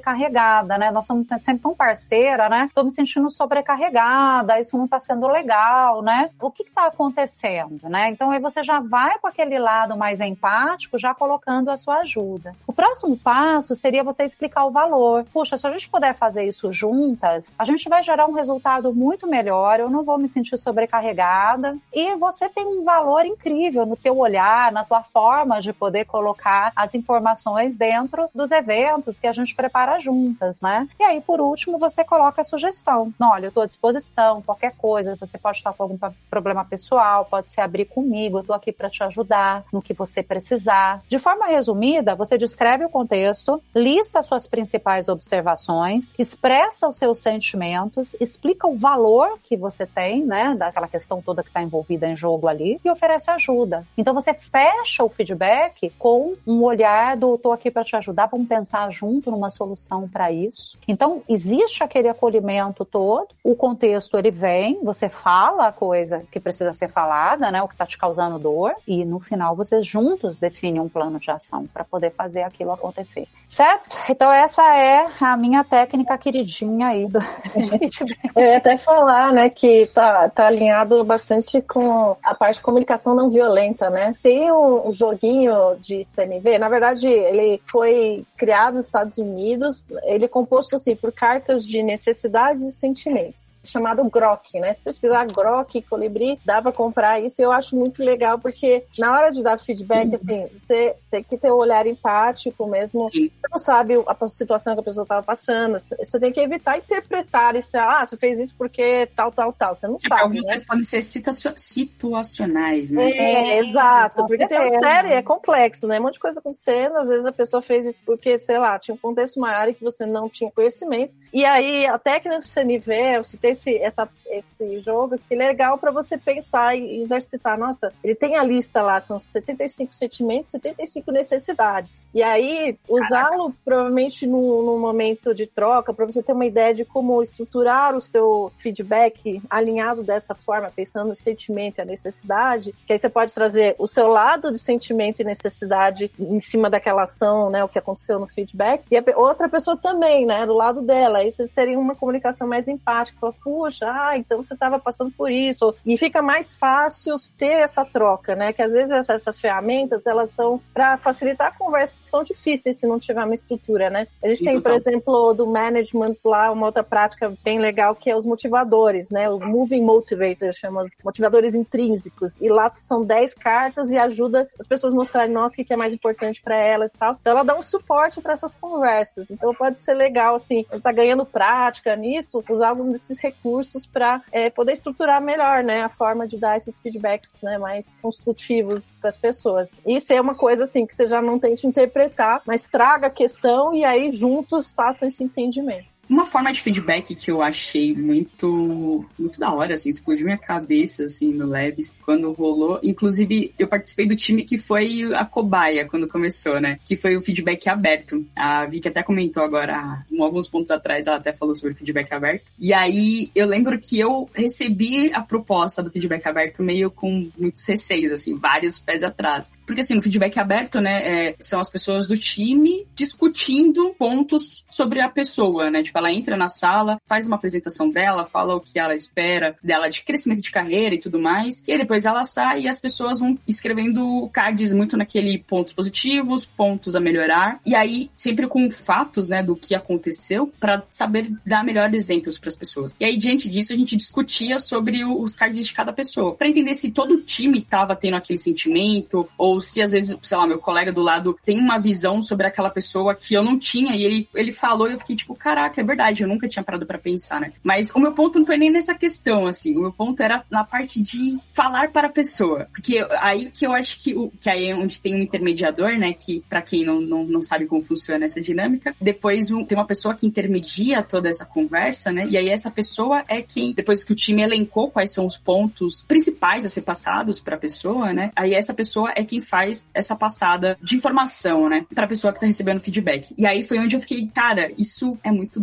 sobrecarregada, né? Nós somos sempre tão parceira, né? Tô me sentindo sobrecarregada, isso não tá sendo legal, né? O que tá acontecendo, né? Então aí você já vai com aquele lado mais empático, já colocando a sua ajuda. O próximo passo seria você explicar o valor. Puxa, se a gente puder fazer isso juntas, a gente vai gerar um resultado muito melhor, eu não vou me sentir sobrecarregada e você tem um valor incrível no teu olhar, na tua forma de poder colocar as informações dentro dos eventos que a gente prepara juntas, né? E aí, por último, você coloca a sugestão. Olha, eu estou à disposição, qualquer coisa, você pode estar com algum problema pessoal, pode se abrir comigo, eu estou aqui para te ajudar no que você precisar. De forma resumida, você descreve o contexto, lista suas principais observações, expressa os seus sentimentos, explica o valor que você tem, né, daquela questão toda que está envolvida em jogo ali, e oferece ajuda. Então você fecha o feedback com um olhar do tô aqui para te ajudar, vamos pensar junto numa solução para isso. Então existe aquele acolhimento todo, o contexto ele vem, você fala a coisa que precisa ser falada, né, o que está te causando dor, e no final vocês juntos definem um plano de ação para poder fazer aquilo acontecer. Certo? Então essa é a minha técnica queridinha aí do feedback. Eu ia até falar, né, que tá alinhado bastante com a parte de comunicação não violenta, né? Tem um joguinho de CNV, na verdade ele foi criado nos Estados Unidos, ele é composto assim por cartas de necessidades e sentimentos, chamado Grok, né? Se pesquisar Grok, Colibri, dá pra comprar isso e eu acho muito legal porque na hora de dar feedback, assim, você tem que ter um olhar empático mesmo, você não sabe a situação que a pessoa tava passando, você tem que evitar interpretar isso, você fez isso porque tal, você não sabe, algumas né? coisas podem ser situacionais, né? Exato, porque tem uma série, é complexo, né? Um monte de coisa acontecendo, às vezes a pessoa fez isso porque, sei lá, tinha um contexto maior e que você não tinha conhecimento. E aí, a técnica do CNV, eu citei esse jogo, que é legal para você pensar e exercitar. Nossa, ele tem a lista lá, são 75 sentimentos, 75 necessidades. E aí, usá-lo provavelmente no momento de troca, para você ter uma ideia de como estruturar o seu feedback alinhado dessa forma, pensando no sentimento e a necessidade, que aí você pode trazer o seu lado de sentimento e necessidade em cima daquela ação, né, o que aconteceu no feedback, e a outra pessoa também, né, do lado dela. Aí vocês teriam uma comunicação mais empática, puxa, então você estava passando por isso, e fica mais fácil ter essa troca, né, que às vezes essas ferramentas, elas são para facilitar conversas que são difíceis se não tiver uma estrutura, né. A gente tem, por exemplo, do management lá, uma outra prática bem legal, que é os motivadores, né, os moving motivators, chama os motivadores intrínsecos, e lá são 10 cartas e ajuda as pessoas a mostrarem, nossa, o que é mais importante para elas e tal. Então ela dá um suporte para essas conversas, então pode ser legal, assim, tá ganhando prática nisso, usar algum desses recursos para poder estruturar melhor, né, a forma de dar esses feedbacks, né, mais construtivos para as pessoas. Isso é uma coisa, assim, que você já não tente interpretar, mas traga a questão e aí juntos façam esse entendimento. Uma forma de feedback que eu achei muito da hora, assim, explodiu minha cabeça, assim, no Labs, quando rolou. Inclusive, eu participei do time que foi a cobaia quando começou, né? Que foi o feedback aberto. A Vicky até comentou agora, alguns pontos atrás, ela até falou sobre o feedback aberto. E aí, eu lembro que eu recebi a proposta do feedback aberto meio com muitos receios, assim, vários pés atrás. Porque, assim, no feedback aberto, né, são as pessoas do time discutindo pontos sobre a pessoa, né? Tipo, ela entra na sala, faz uma apresentação dela, fala o que ela espera dela de crescimento de carreira e tudo mais, e aí depois ela sai e as pessoas vão escrevendo cards muito naquele pontos positivos, pontos a melhorar, e aí sempre com fatos, né, do que aconteceu, pra saber dar melhores exemplos pras pessoas. E aí, diante disso, a gente discutia sobre os cards de cada pessoa, pra entender se todo o time tava tendo aquele sentimento, ou se às vezes, sei lá, meu colega do lado tem uma visão sobre aquela pessoa que eu não tinha, e ele falou e eu fiquei tipo, caraca, é verdade, eu nunca tinha parado pra pensar, né? Mas o meu ponto não foi nem nessa questão, assim, o meu ponto era na parte de falar para a pessoa, porque aí que eu acho que aí é onde tem um intermediador, né, que pra quem não sabe como funciona essa dinâmica, depois tem uma pessoa que intermedia toda essa conversa, né, e aí essa pessoa é quem, depois que o time elencou quais são os pontos principais a ser passados pra pessoa, né, aí essa pessoa é quem faz essa passada de informação, né, pra pessoa que tá recebendo feedback. E aí foi onde eu fiquei, cara, isso é muito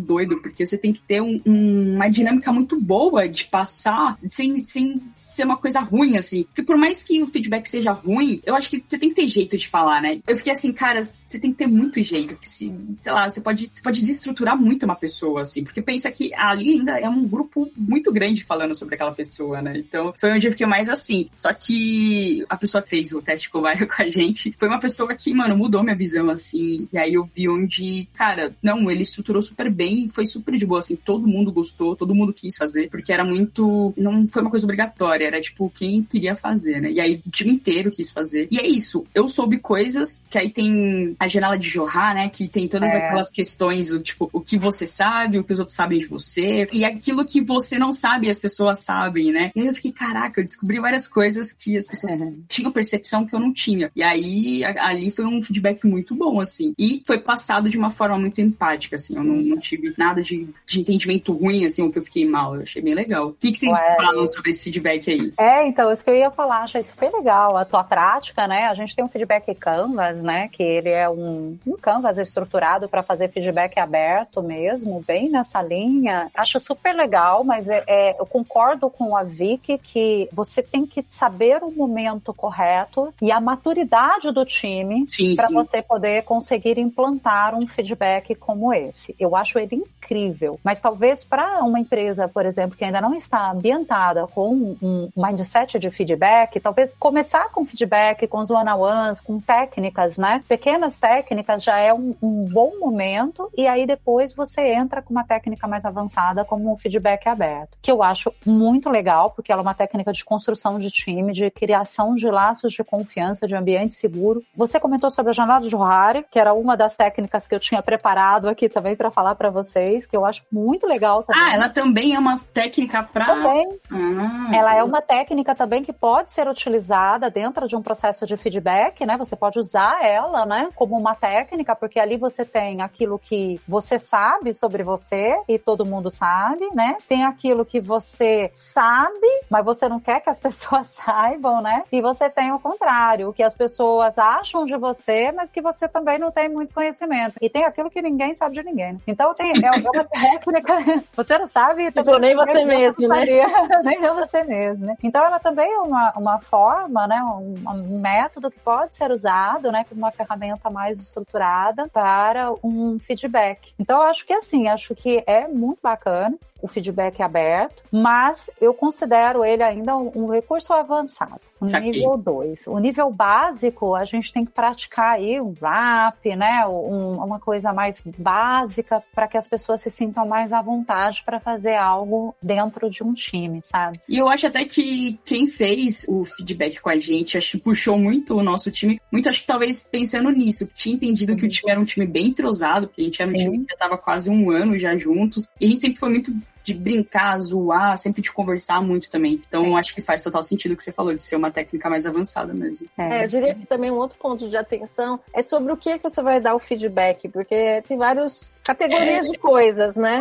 doido, porque você tem que ter uma dinâmica muito boa de passar sem ser uma coisa ruim, assim. Porque por mais que o feedback seja ruim, eu acho que você tem que ter jeito de falar, né? Eu fiquei assim, cara, você tem que ter muito jeito, que sei lá, você pode desestruturar muito uma pessoa, assim, porque pensa que ali ainda é um grupo muito grande falando sobre aquela pessoa, né? Então, foi onde eu fiquei mais assim. Só que a pessoa que fez o teste cobaia com a gente foi uma pessoa que, mano, mudou minha visão, assim, e aí eu vi onde, cara, não, ele estruturou super bem e foi super de boa, assim, todo mundo gostou, todo mundo quis fazer, porque era muito, não foi uma coisa obrigatória, era tipo, quem queria fazer, né? E aí o time inteiro quis fazer. E é isso, eu soube coisas, que aí tem a janela de Johar, né, que tem todas aquelas questões, tipo, o que você sabe, o que os outros sabem de você, e aquilo que você não sabe, as pessoas sabem, né? E aí eu fiquei, caraca, eu descobri várias coisas que as pessoas tinham percepção que eu não tinha. E aí, ali foi um feedback muito bom, assim. E foi passado de uma forma muito empática, assim. Eu não tive nada de entendimento ruim, assim, ou que eu fiquei mal. Eu achei bem legal. O que vocês falam sobre esse feedback aí? Então, isso que eu ia falar, achei super legal. A tua prática, né? A gente tem um feedback Canvas, né? Que ele é um Canvas estruturado para fazer feedback aberto mesmo, bem nessa linha. Acho super legal, mas eu concordo com a Vicky que você tem que saber o momento correto e a maturidade do time para você poder conseguir implantar um feedback como esse. Eu acho ele incrível, mas talvez para uma empresa, por exemplo, que ainda não está ambientada com um mindset de feedback, talvez começar com feedback, com os one-on-ones, com técnicas, né? Pequenas técnicas já é um bom momento, e aí depois você entra com uma técnica mais avançada como o feedback aberto, que eu acho muito legal, porque ela é uma técnica de construção de time, de criação de laços de confiança, de ambiente seguro. Você comentou sobre a janela de Johar, que era uma das técnicas que eu tinha preparado aqui também para falar para vocês, que eu acho muito legal também. Ela também é uma técnica para... Também. Ela é uma técnica também que pode ser utilizada dentro de um processo de feedback, né? Você pode usar ela, né, como uma técnica, porque ali você tem aquilo que você sabe sobre você e todo mundo sabe, né? Tem aquilo que você sabe, mas você não quer que as pessoas saibam, né? E você tem o contrário, o que as pessoas acham de você, mas que você também não tem muito conhecimento. E tem aquilo que ninguém sabe de ninguém. Então é uma técnica, você não sabe... Tipo, nem você mesmo, né? Nem você mesmo, né? Então ela também é uma forma, né? Um método que pode ser usado, né? Como uma ferramenta mais estruturada para um feedback. Então eu acho que assim, acho que é muito bacana o feedback aberto, mas eu considero ele ainda um recurso avançado, nível 2. O nível básico, a gente tem que praticar aí um wrap, né, uma coisa mais básica para que as pessoas se sintam mais à vontade para fazer algo dentro de um time, sabe? E eu acho até que quem fez o feedback com a gente, acho que puxou muito o nosso time, muito acho que talvez pensando nisso, que tinha entendido que o time era um time bem entrosado, porque a gente era um time que já estava quase um ano já juntos, e a gente sempre foi muito de brincar, zoar, sempre de conversar muito também. Então, acho que faz total sentido o que você falou, de ser uma técnica mais avançada mesmo. Eu diria que também um outro ponto de atenção é sobre o que você vai dar o feedback, porque tem várias categorias de coisas, né?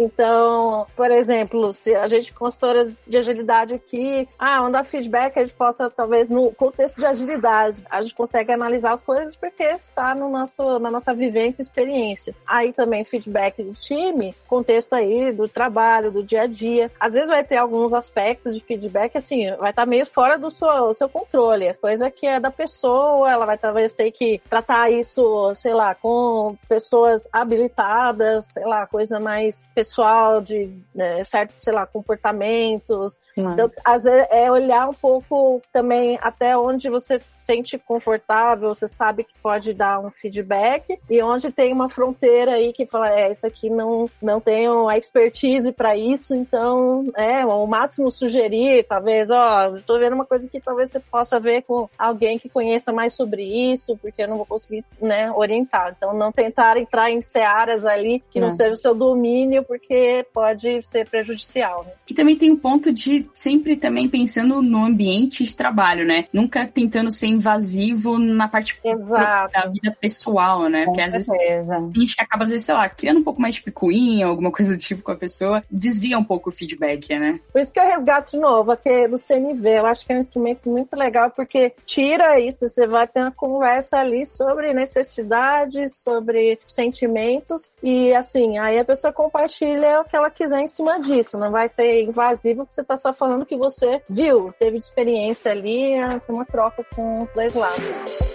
Então, por exemplo, se a gente consultora de agilidade aqui, vamos dar feedback, a gente possa, talvez, no contexto de agilidade, a gente consegue analisar as coisas porque está na nossa vivência e experiência. Aí também feedback de time, contexto aí do trabalho, do dia a dia. Às vezes vai ter alguns aspectos de feedback, assim, vai estar meio fora do seu controle. A coisa que é da pessoa, ela vai talvez ter que tratar isso, sei lá, com pessoas habilitadas, sei lá, coisa mais pessoal de certo, sei lá, comportamentos. Então, às vezes é olhar um pouco também até onde você se sente confortável, você sabe que pode dar um feedback e onde tem uma fronteira aí que fala, isso aqui não tenho a expertise para isso, então, o máximo sugerir, talvez, tô vendo uma coisa que talvez você possa ver com alguém que conheça mais sobre isso, porque eu não vou conseguir, né, orientar. Então, não tentar entrar em searas ali que não seja o seu domínio, porque pode ser prejudicial, né? E também tem o ponto de sempre também pensando no ambiente de trabalho, né? Nunca tentando ser invasivo na parte da vida pessoal, né? Porque às vezes a gente acaba, às vezes, sei lá, criando um pouco mais de picuinha, alguma coisa do tipo com a pessoa, desvia um pouco o feedback, né? Por isso que eu resgato de novo aqui do CNV. Eu acho que é um instrumento muito legal, porque tira isso, você vai ter uma conversa ali sobre necessidades, sobre sentimentos, e assim, aí a pessoa compartilha o que ela quiser em cima disso, não vai ser invasivo porque você tá só falando que você viu, teve experiência ali, tem uma troca com os dois lados.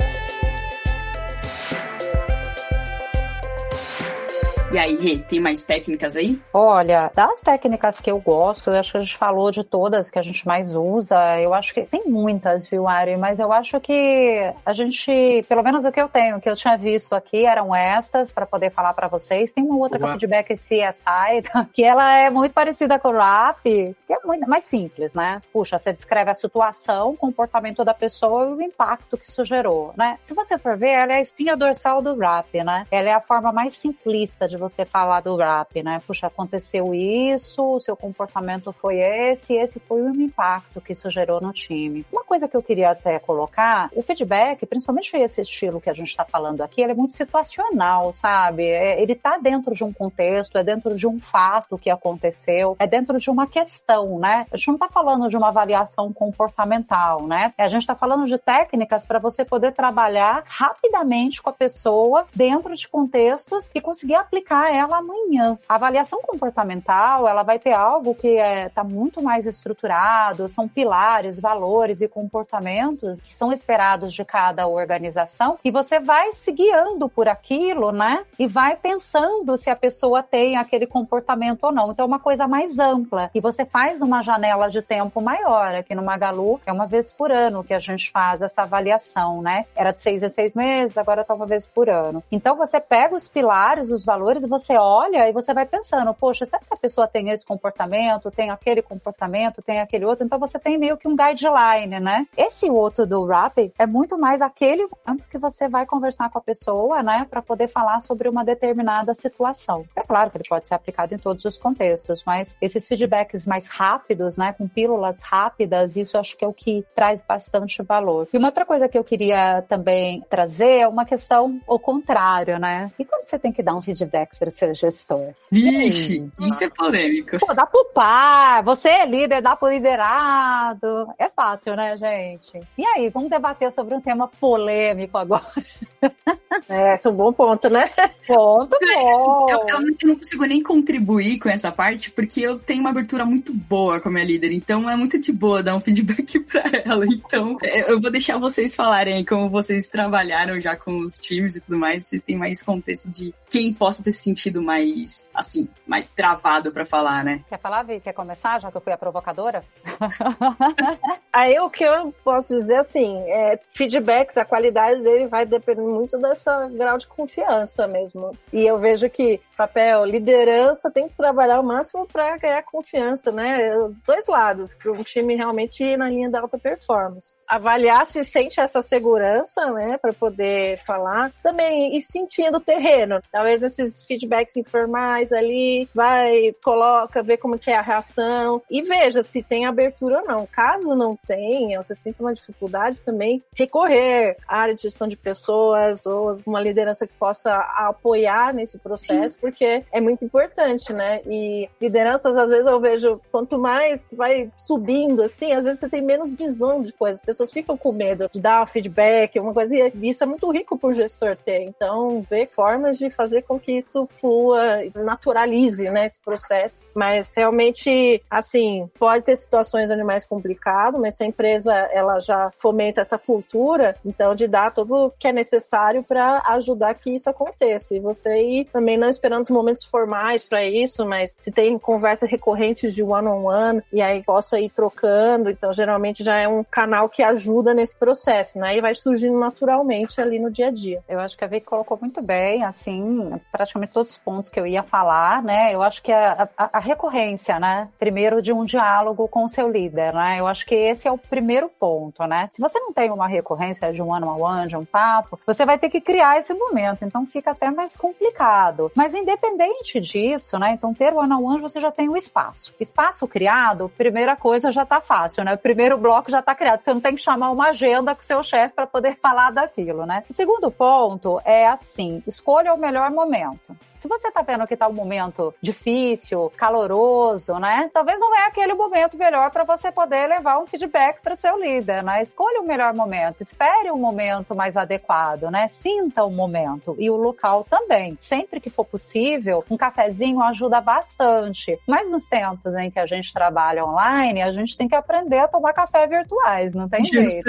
E aí, Rê, tem mais técnicas aí? Olha, das técnicas que eu gosto, eu acho que a gente falou de todas que a gente mais usa, eu acho que tem muitas, viu, Ari? Mas eu acho que a gente, pelo menos o que eu tenho, que eu tinha visto aqui, eram estas, para poder falar para vocês. Tem uma outra que é feedback CSI, que ela é muito parecida com o RAP, que é muito mais simples, né? Puxa, você descreve a situação, o comportamento da pessoa e o impacto que isso gerou, né? Se você for ver, ela é a espinha dorsal do RAP, né? Ela é a forma mais simplista de você falar do RAP, né? Puxa, aconteceu isso, o seu comportamento foi esse foi o impacto que isso gerou no time. Uma coisa que eu queria até colocar, o feedback, principalmente esse estilo que a gente está falando aqui, ele é muito situacional, sabe? Ele tá dentro de um contexto, é dentro de um fato que aconteceu, é dentro de uma questão, né? A gente não tá falando de uma avaliação comportamental, né? A gente tá falando de técnicas para você poder trabalhar rapidamente com a pessoa dentro de contextos e conseguir aplicar ela amanhã. A avaliação comportamental, ela vai ter algo que tá muito mais estruturado, são pilares, valores e comportamentos que são esperados de cada organização e você vai se guiando por aquilo, né? E vai pensando se a pessoa tem aquele comportamento ou não. Então é uma coisa mais ampla e você faz uma janela de tempo maior. Aqui no Magalu é uma vez por ano que a gente faz essa avaliação, né? Era de 6 em 6 meses, agora tá uma vez por ano. Então você pega os pilares, os valores, você olha e você vai pensando, poxa, será que a pessoa tem esse comportamento, tem aquele comportamento, tem aquele outro? Então você tem meio que um guideline, né? Esse outro do RAP é muito mais aquele que você vai conversar com a pessoa, né, para poder falar sobre uma determinada situação. É claro que ele pode ser aplicado em todos os contextos, mas esses feedbacks mais rápidos, né, com pílulas rápidas, isso eu acho que é o que traz bastante valor. E uma outra coisa que eu queria também trazer é uma questão ao contrário, né? E quando você tem que dar um feedback para o seu gestor? Vixe, isso é polêmico. Pô, dá pro par, você é líder, dá pro liderado. É fácil, né, gente? E aí, vamos debater sobre um tema polêmico agora. Esse é um bom ponto, né? Ponto bom. Eu não consigo nem contribuir com essa parte, porque eu tenho uma abertura muito boa com a minha líder, então é muito de boa dar um feedback pra ela. Então, eu vou deixar vocês falarem como vocês trabalharam já com os times e tudo mais, vocês têm mais contexto de quem possa ter se sentido mais, assim, mais travado pra falar, né? Quer falar, Vi? Quer começar, já que eu fui a provocadora? Aí o que eu posso dizer, assim, feedbacks, a qualidade dele vai depender muito desse grau de confiança mesmo. E eu vejo que papel liderança tem que trabalhar o máximo para ganhar confiança, né? Dois lados, para um time realmente ir na linha da alta performance. Avaliar se sente essa segurança, né, para poder falar. Também ir sentindo o terreno. Talvez esses feedbacks informais ali, coloca, vê como que é a reação e veja se tem abertura ou não. Caso não tenha, você sinta uma dificuldade também, recorrer à área de gestão de pessoas ou uma liderança que possa apoiar nesse processo. Sim. Porque é muito importante, né? E lideranças, às vezes eu vejo, quanto mais vai subindo, assim, às vezes você tem menos visão de coisas. As pessoas ficam com medo de dar feedback, uma coisa, e isso é muito rico pro gestor ter. Então, ver formas de fazer com que isso flua, naturalize, né, esse processo. Mas, realmente, assim, pode ter situações onde é mais complicado, mas se a empresa, ela já fomenta essa cultura, então, de dar tudo o que é necessário para ajudar que isso aconteça. E você ir também não esperando os momentos formais para isso, mas se tem conversas recorrentes de one-on-one, e aí possa ir trocando, então geralmente já é um canal que ajuda nesse processo, né? E vai surgindo naturalmente ali no dia a dia. Eu acho que a Vicky colocou muito bem, assim, praticamente todos os pontos que eu ia falar, né? Eu acho que a recorrência, né? Primeiro de um diálogo com o seu líder, né? Eu acho que esse é o primeiro ponto, né? Se você não tem uma recorrência de um one-on-one, de um papo, você vai ter que criar esse momento, então fica até mais complicado. Mas independente disso, né? Então ter one-on-one você já tem o espaço. Espaço criado, primeira coisa já tá fácil, né? O primeiro bloco já tá criado. Você não tem que chamar uma agenda com o seu chefe para poder falar daquilo, né? O segundo ponto é assim, escolha o melhor momento. Se você tá vendo que tá um momento difícil, caloroso, né? Talvez não é aquele momento melhor para você poder levar um feedback para seu líder, né? Escolha o melhor momento, espere o momento mais adequado, né? Sinta o momento e o local também. Sempre que for possível, um cafezinho ajuda bastante. Mas nos tempos em que a gente trabalha online, a gente tem que aprender a tomar café virtuais, não tem jeito.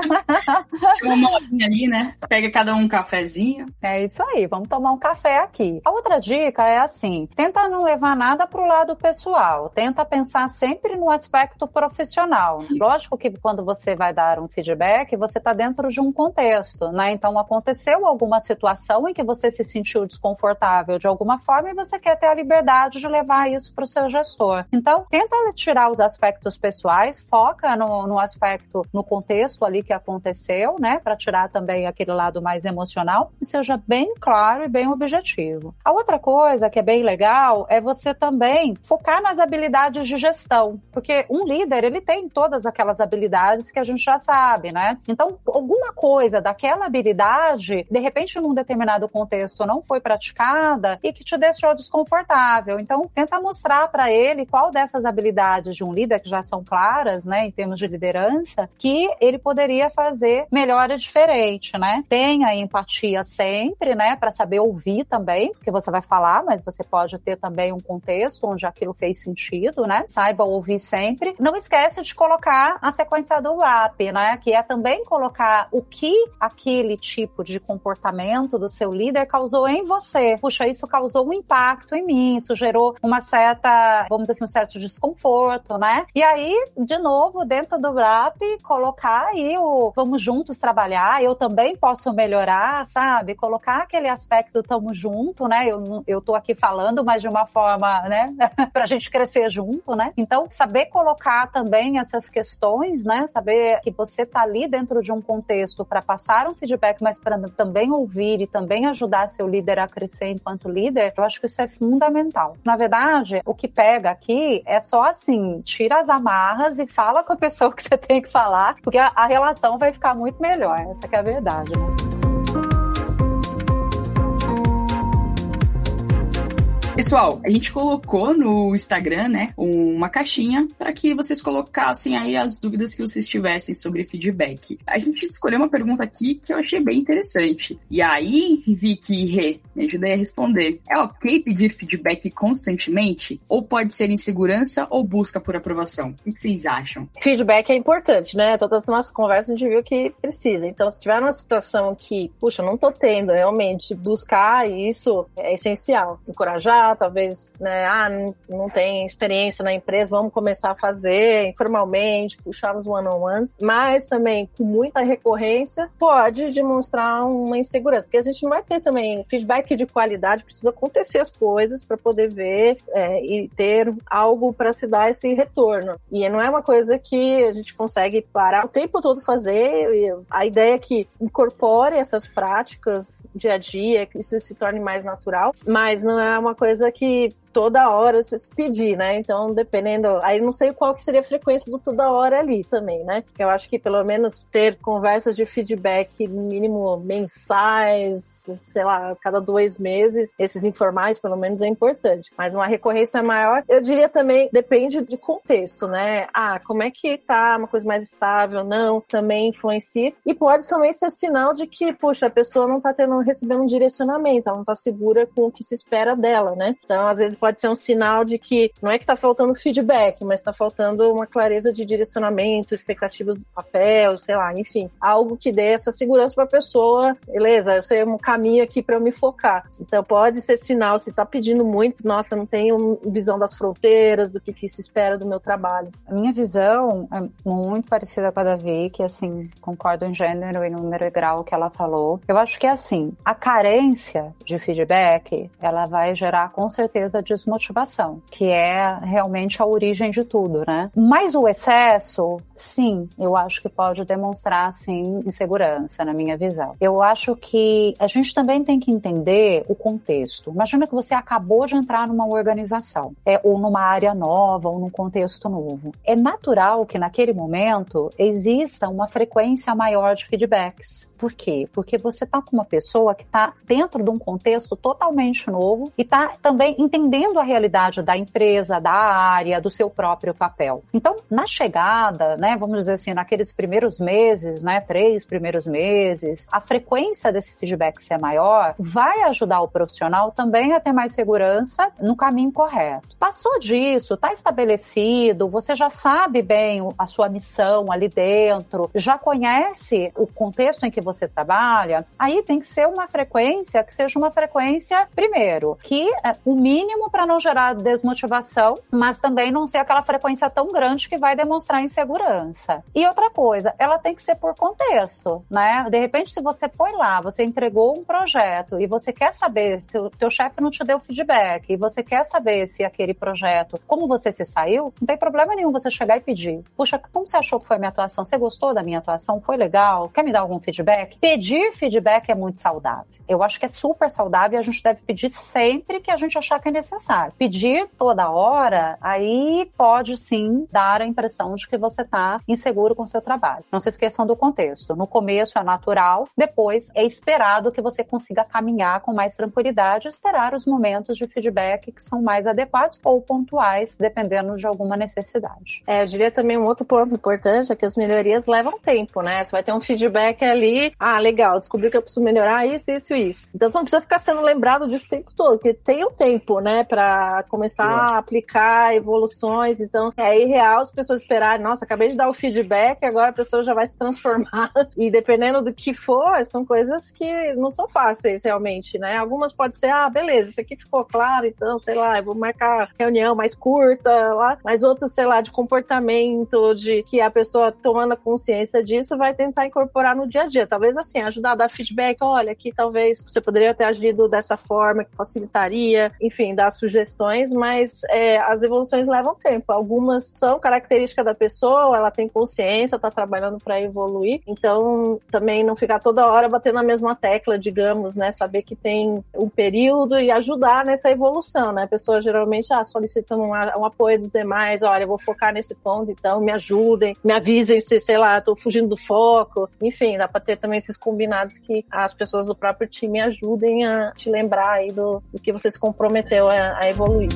Tinha uma molinha ali, né? Pega cada um cafezinho. É isso aí, vamos tomar um café aqui. A outra dica é assim, tenta não levar nada pro lado pessoal, tenta pensar sempre no aspecto profissional. Lógico que quando você vai dar um feedback, você está dentro de um contexto, né? Então aconteceu alguma situação em que você se sentiu desconfortável de alguma forma e você quer ter a liberdade de levar isso para o seu gestor. Então, tenta tirar os aspectos pessoais, foca no aspecto, no contexto ali que aconteceu, né? Para tirar também aquele lado mais emocional e seja bem claro e bem objetivo. A outra coisa que é bem legal é você também focar nas habilidades de gestão, porque um líder, ele tem todas aquelas habilidades que a gente já sabe, né? Então, alguma coisa daquela habilidade, de repente, num determinado contexto não foi praticada e que te deixou desconfortável. Então, tenta mostrar para ele qual dessas habilidades de um líder, que já são claras, né, em termos de liderança, que ele poderia fazer melhor e diferente, né? Tenha empatia sempre, né, para saber ouvir também, porque você vai falar, mas você pode ter também um contexto onde aquilo fez sentido, né? Saiba ouvir sempre. Não esquece de colocar a sequência do WRAP, né? Que é também colocar o que aquele tipo de comportamento do seu líder causou em você. Puxa, isso causou um impacto em mim, isso gerou uma certa, vamos dizer assim, um certo desconforto, né? E aí, de novo, dentro do WRAP, colocar aí o vamos juntos trabalhar, eu também posso melhorar, sabe? Colocar aquele aspecto tamo junto, né? Eu tô aqui falando, mas de uma forma, né? Pra gente crescer junto, né? Então, saber colocar também essas questões, né? Saber que você tá ali dentro de um contexto para passar um feedback, mas para também ouvir e também ajudar seu líder a crescer enquanto líder, eu acho que isso é fundamental. Na verdade, o que pega aqui é só assim, tira as amarras e fala com a pessoa que você tem que falar, porque a relação vai ficar muito melhor. Essa que é a verdade, né? Pessoal, a gente colocou no Instagram, né, uma caixinha para que vocês colocassem aí as dúvidas que vocês tivessem sobre feedback. A gente escolheu uma pergunta aqui que eu achei bem interessante. E aí, Vicky e Rê, me ajudei a responder. É ok pedir feedback constantemente? Ou pode ser insegurança ou busca por aprovação? O que vocês acham? Feedback é importante, né? Todas as nossas conversas a gente viu que precisa. Então, se tiver uma situação que, puxa, não tô tendo, realmente, buscar isso é essencial. Encorajar, talvez, né, não tem experiência na empresa, vamos começar a fazer informalmente, puxar os one-on-ones, mas também com muita recorrência pode demonstrar uma insegurança, porque a gente não vai ter também feedback de qualidade, precisa acontecer as coisas para poder ver e ter algo para se dar esse retorno. E não é uma coisa que a gente consegue parar o tempo todo fazer, a ideia é que incorpore essas práticas dia a dia, que isso se torne mais natural, mas não é uma coisa que toda hora você se pedir, né? Então, dependendo... Aí não sei qual que seria a frequência do toda hora ali também, né? Eu acho que pelo menos ter conversas de feedback mínimo mensais, sei lá, cada 2 meses, esses informais pelo menos é importante. Mas uma recorrência maior, eu diria também, depende de contexto, né? Como é que tá uma coisa mais estável, não, também influencia. E pode também ser sinal de que, puxa, a pessoa não tá recebendo um direcionamento, ela não tá segura com o que se espera dela, né? Então, às vezes, pode ser um sinal de que não é que está faltando feedback, mas está faltando uma clareza de direcionamento, expectativas do papel, sei lá, enfim, algo que dê essa segurança para a pessoa, beleza, eu sei um caminho aqui para eu me focar. Então pode ser sinal, se está pedindo muito, nossa, eu não tenho visão das fronteiras, do que se espera do meu trabalho. A minha visão é muito parecida com a da Vicky, assim, concordo em gênero e número e grau que ela falou. Eu acho que assim, a carência de feedback, ela vai gerar com certeza desmotivação, que é realmente a origem de tudo, né? Mas o excesso, sim, eu acho que pode demonstrar, sim, insegurança, na minha visão. Eu acho que a gente também tem que entender o contexto. Imagina que você acabou de entrar numa organização, ou numa área nova, ou num contexto novo. É natural que naquele momento exista uma frequência maior de feedbacks. Por quê? Porque você está com uma pessoa que está dentro de um contexto totalmente novo e está também entendendo a realidade da empresa, da área, do seu próprio papel. Então, na chegada, né, vamos dizer assim, naqueles primeiros meses, né, 3 primeiros meses, a frequência desse feedback ser maior vai ajudar o profissional também a ter mais segurança no caminho correto. Passou disso, está estabelecido, você já sabe bem a sua missão ali dentro, já conhece o contexto em que você trabalha, aí tem que ser uma frequência que seja uma frequência, primeiro, que é o mínimo para não gerar desmotivação, mas também não ser aquela frequência tão grande que vai demonstrar insegurança. E outra coisa, ela tem que ser por contexto, né? De repente, se você foi lá, você entregou um projeto e você quer saber se o teu chefe não te deu feedback e você quer saber se aquele projeto, como você se saiu, não tem problema nenhum você chegar e pedir. Puxa, como você achou que foi a minha atuação? Você gostou da minha atuação? Foi legal? Quer me dar algum feedback? Pedir feedback é muito saudável. Eu acho que é super saudável e a gente deve pedir sempre que a gente achar que é necessário. Pedir toda hora, aí pode sim dar a impressão de que você está inseguro com o seu trabalho. Não se esqueçam do contexto. No começo é natural, depois é esperado que você consiga caminhar com mais tranquilidade e esperar os momentos de feedback que são mais adequados ou pontuais, dependendo de alguma necessidade. Eu diria também um outro ponto importante é que as melhorias levam tempo, né? Você vai ter um feedback ali, legal, descobri que eu preciso melhorar isso. Então você não precisa ficar sendo lembrado disso o tempo todo, porque tem um tempo, né, pra começar a aplicar evoluções. Então é irreal as pessoas esperarem, nossa, acabei de dar o feedback, agora a pessoa já vai se transformar. E dependendo do que for, são coisas que não são fáceis realmente, né? Algumas pode ser, beleza, isso aqui ficou claro, então, sei lá, eu vou marcar reunião mais curta lá, mas outros, sei lá, de comportamento, de que a pessoa tomando a consciência disso vai tentar incorporar no dia a dia. Talvez assim, ajudar a dar feedback, olha, aqui talvez você poderia ter agido dessa forma que facilitaria, enfim, dar sugestões, mas as evoluções levam tempo. Algumas são características da pessoa, ela tem consciência, tá trabalhando para evoluir, então também não ficar toda hora batendo na mesma tecla, digamos, né, saber que tem um período e ajudar nessa evolução, né, a pessoa geralmente solicita um apoio dos demais, olha, eu vou focar nesse ponto, então me ajudem, me avisem se, sei lá, tô fugindo do foco, enfim, dá pra ter também esses combinados que as pessoas do próprio time ajudem a te lembrar aí do que você se comprometeu a evoluir.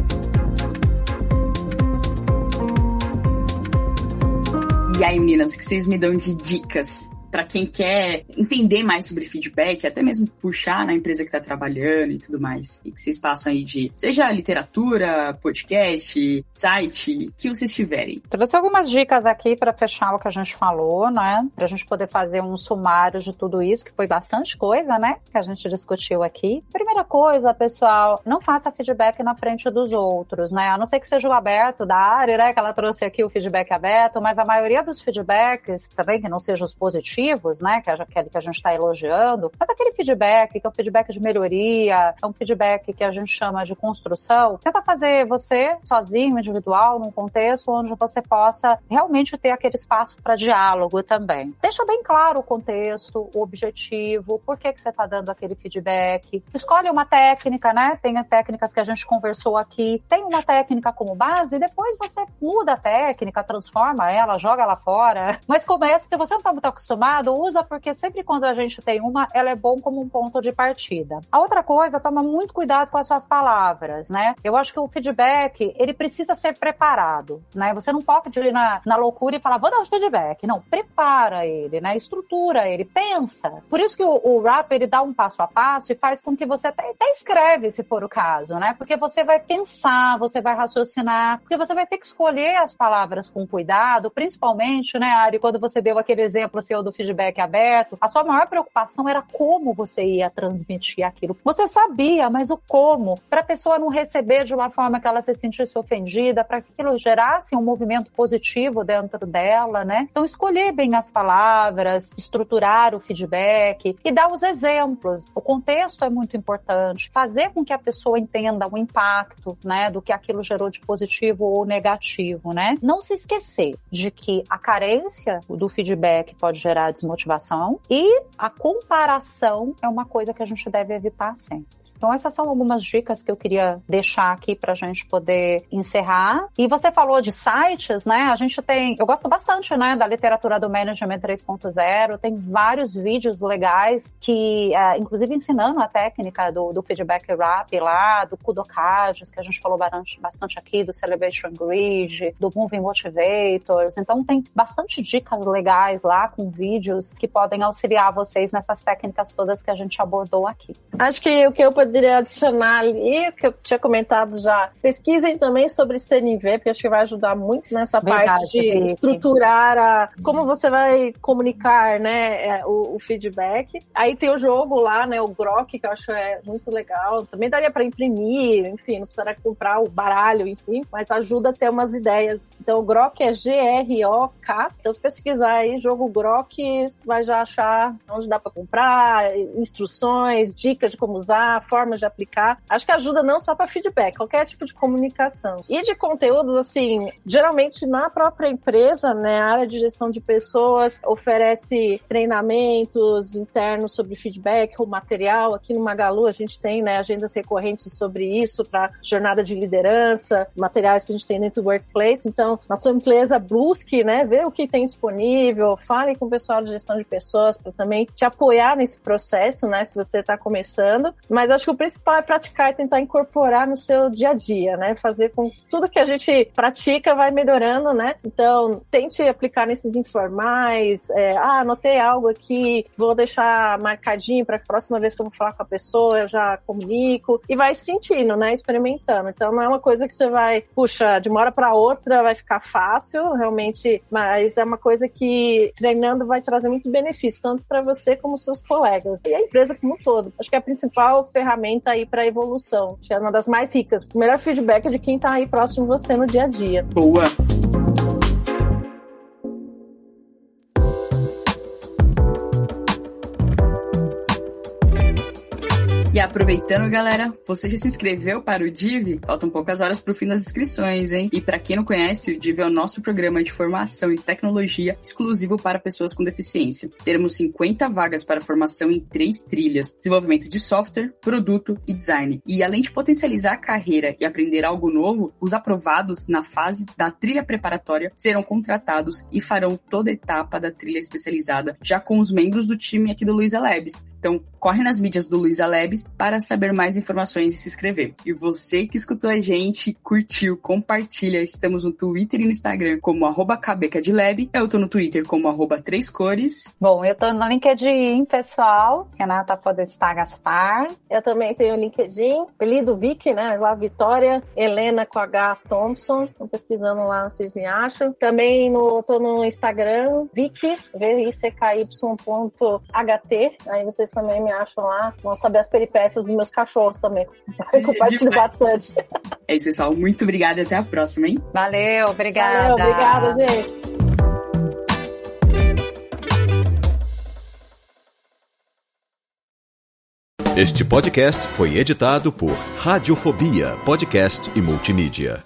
E aí, meninas, o que vocês me dão de dicas para quem quer entender mais sobre feedback, até mesmo puxar na empresa que está trabalhando e tudo mais? E que vocês passam aí de, seja literatura, podcast, site, que vocês tiverem. Trouxe algumas dicas aqui para fechar o que a gente falou, né? Para a gente poder fazer um sumário de tudo isso, que foi bastante coisa, né? Que a gente discutiu aqui. Primeira coisa, pessoal, não faça feedback na frente dos outros, né? A não ser que seja o aberto da área, né? Que ela trouxe aqui o feedback aberto, mas a maioria dos feedbacks, também que não sejam os positivos, né, que a gente está elogiando, mas aquele feedback, que é um feedback de melhoria, é um feedback que a gente chama de construção, tenta fazer você sozinho, individual, num contexto onde você possa realmente ter aquele espaço para diálogo também. Deixa bem claro o contexto, o objetivo, por que você está dando aquele feedback. Escolhe uma técnica, né, tem técnicas que a gente conversou aqui, tem uma técnica como base, e depois você muda a técnica, transforma ela, joga ela fora, mas começa, se você não está muito acostumado, usa, porque sempre quando a gente tem uma, ela é bom como um ponto de partida. A outra coisa, toma muito cuidado com as suas palavras, né? Eu acho que o feedback, ele precisa ser preparado, né? Você não pode ir na loucura e falar, vou dar um feedback. Não, prepara ele, né? Estrutura ele, pensa. Por isso que o rap, ele dá um passo a passo e faz com que você até escreve, se for o caso, né? Porque você vai pensar, você vai raciocinar, porque você vai ter que escolher as palavras com cuidado, principalmente, né, Ari, quando você deu aquele exemplo seu do feedback aberto, a sua maior preocupação era como você ia transmitir aquilo. Você sabia, mas o como, para a pessoa não receber de uma forma que ela se sentisse ofendida, para que aquilo gerasse um movimento positivo dentro dela, né? Então, escolher bem as palavras, estruturar o feedback e dar os exemplos. O contexto é muito importante. Fazer com que a pessoa entenda o impacto, né, do que aquilo gerou de positivo ou negativo, né? Não se esquecer de que a carência do feedback pode gerar desmotivação e a comparação é uma coisa que a gente deve evitar sempre. Então essas são algumas dicas que eu queria deixar aqui para a gente poder encerrar. E você falou de sites, né? A gente eu gosto bastante, né, da literatura do Management 3.0, tem vários vídeos legais que, inclusive ensinando a técnica do feedback wrap lá, do Kudokages, que a gente falou bastante aqui, do Celebration Grid, do Moving Motivators. Então tem bastante dicas legais lá com vídeos que podem auxiliar vocês nessas técnicas todas que a gente abordou aqui. Acho que o que eu poderia adicionar ali, que eu tinha comentado já, pesquisem também sobre CNV, porque acho que vai ajudar muito nessa parte de estruturar como você vai comunicar, né, o feedback. Aí tem o jogo lá, né, o Grok, que eu acho muito legal. Também daria para imprimir, enfim, não precisaria comprar o baralho, enfim, mas ajuda a ter umas ideias. Então o Grok é G-R-O-K. Então se pesquisar aí, jogo Grok, você vai já achar onde dá para comprar, instruções, dicas de como usar, formas de aplicar. Acho que ajuda não só para feedback, qualquer tipo de comunicação. E de conteúdos, assim, geralmente na própria empresa, né, a área de gestão de pessoas oferece treinamentos internos sobre feedback ou material. Aqui no Magalu a gente tem, né, agendas recorrentes sobre isso para jornada de liderança, materiais que a gente tem dentro do Workplace. Então, na sua empresa, busque, né, ver o que tem disponível, fale com o pessoal de gestão de pessoas para também te apoiar nesse processo, né, se você está começando. Mas acho que o principal é praticar e tentar incorporar no seu dia a dia, né, fazer com que tudo que a gente pratica vai melhorando, né. Então, tente aplicar nesses informais, anotei algo aqui, vou deixar marcadinho para que a próxima vez que eu vou falar com a pessoa eu já comunico, e vai sentindo, né, experimentando. Então não é uma coisa que você vai, de uma hora para outra vai ficar fácil, realmente, mas é uma coisa que treinando vai trazer muito benefício, tanto para você como seus colegas e a empresa como um todo. Acho que é a principal ferramenta aí para evolução, acho que é uma das mais ricas. O melhor feedback é de quem tá aí próximo de você no dia a dia. Boa! E aproveitando, galera, você já se inscreveu para o DIV? Faltam poucas horas para o fim das inscrições, hein? E para quem não conhece, o DIV é o nosso programa de formação em tecnologia exclusivo para pessoas com deficiência. Teremos 50 vagas para formação em 3 trilhas: desenvolvimento de software, produto e design. E além de potencializar a carreira e aprender algo novo, os aprovados na fase da trilha preparatória serão contratados e farão toda a etapa da trilha especializada, já com os membros do time aqui do Luiza Labs. Então, corre nas mídias do Luiza Labs para saber mais informações e se inscrever. E você que escutou a gente, curtiu, compartilha, estamos no Twitter e no Instagram como @cabecadlab. Eu tô no Twitter como @3cores. Bom, eu tô no LinkedIn, pessoal. Renata Podestá Gaspar. Eu também tenho o LinkedIn, apelido Vicky, né? Lá Vitória, Helena com H Thompson. Tô pesquisando lá, vocês me acham. Também tô no Instagram, Vicky, VICKY.ht. Aí vocês também me acham lá. Vão saber as peripécias dos meus cachorros também. Eu compartilho bastante. É isso, pessoal. Muito obrigada e até a próxima, hein? Valeu, obrigada. Valeu, obrigada, gente. Este podcast foi editado por Radiofobia, podcast e multimídia.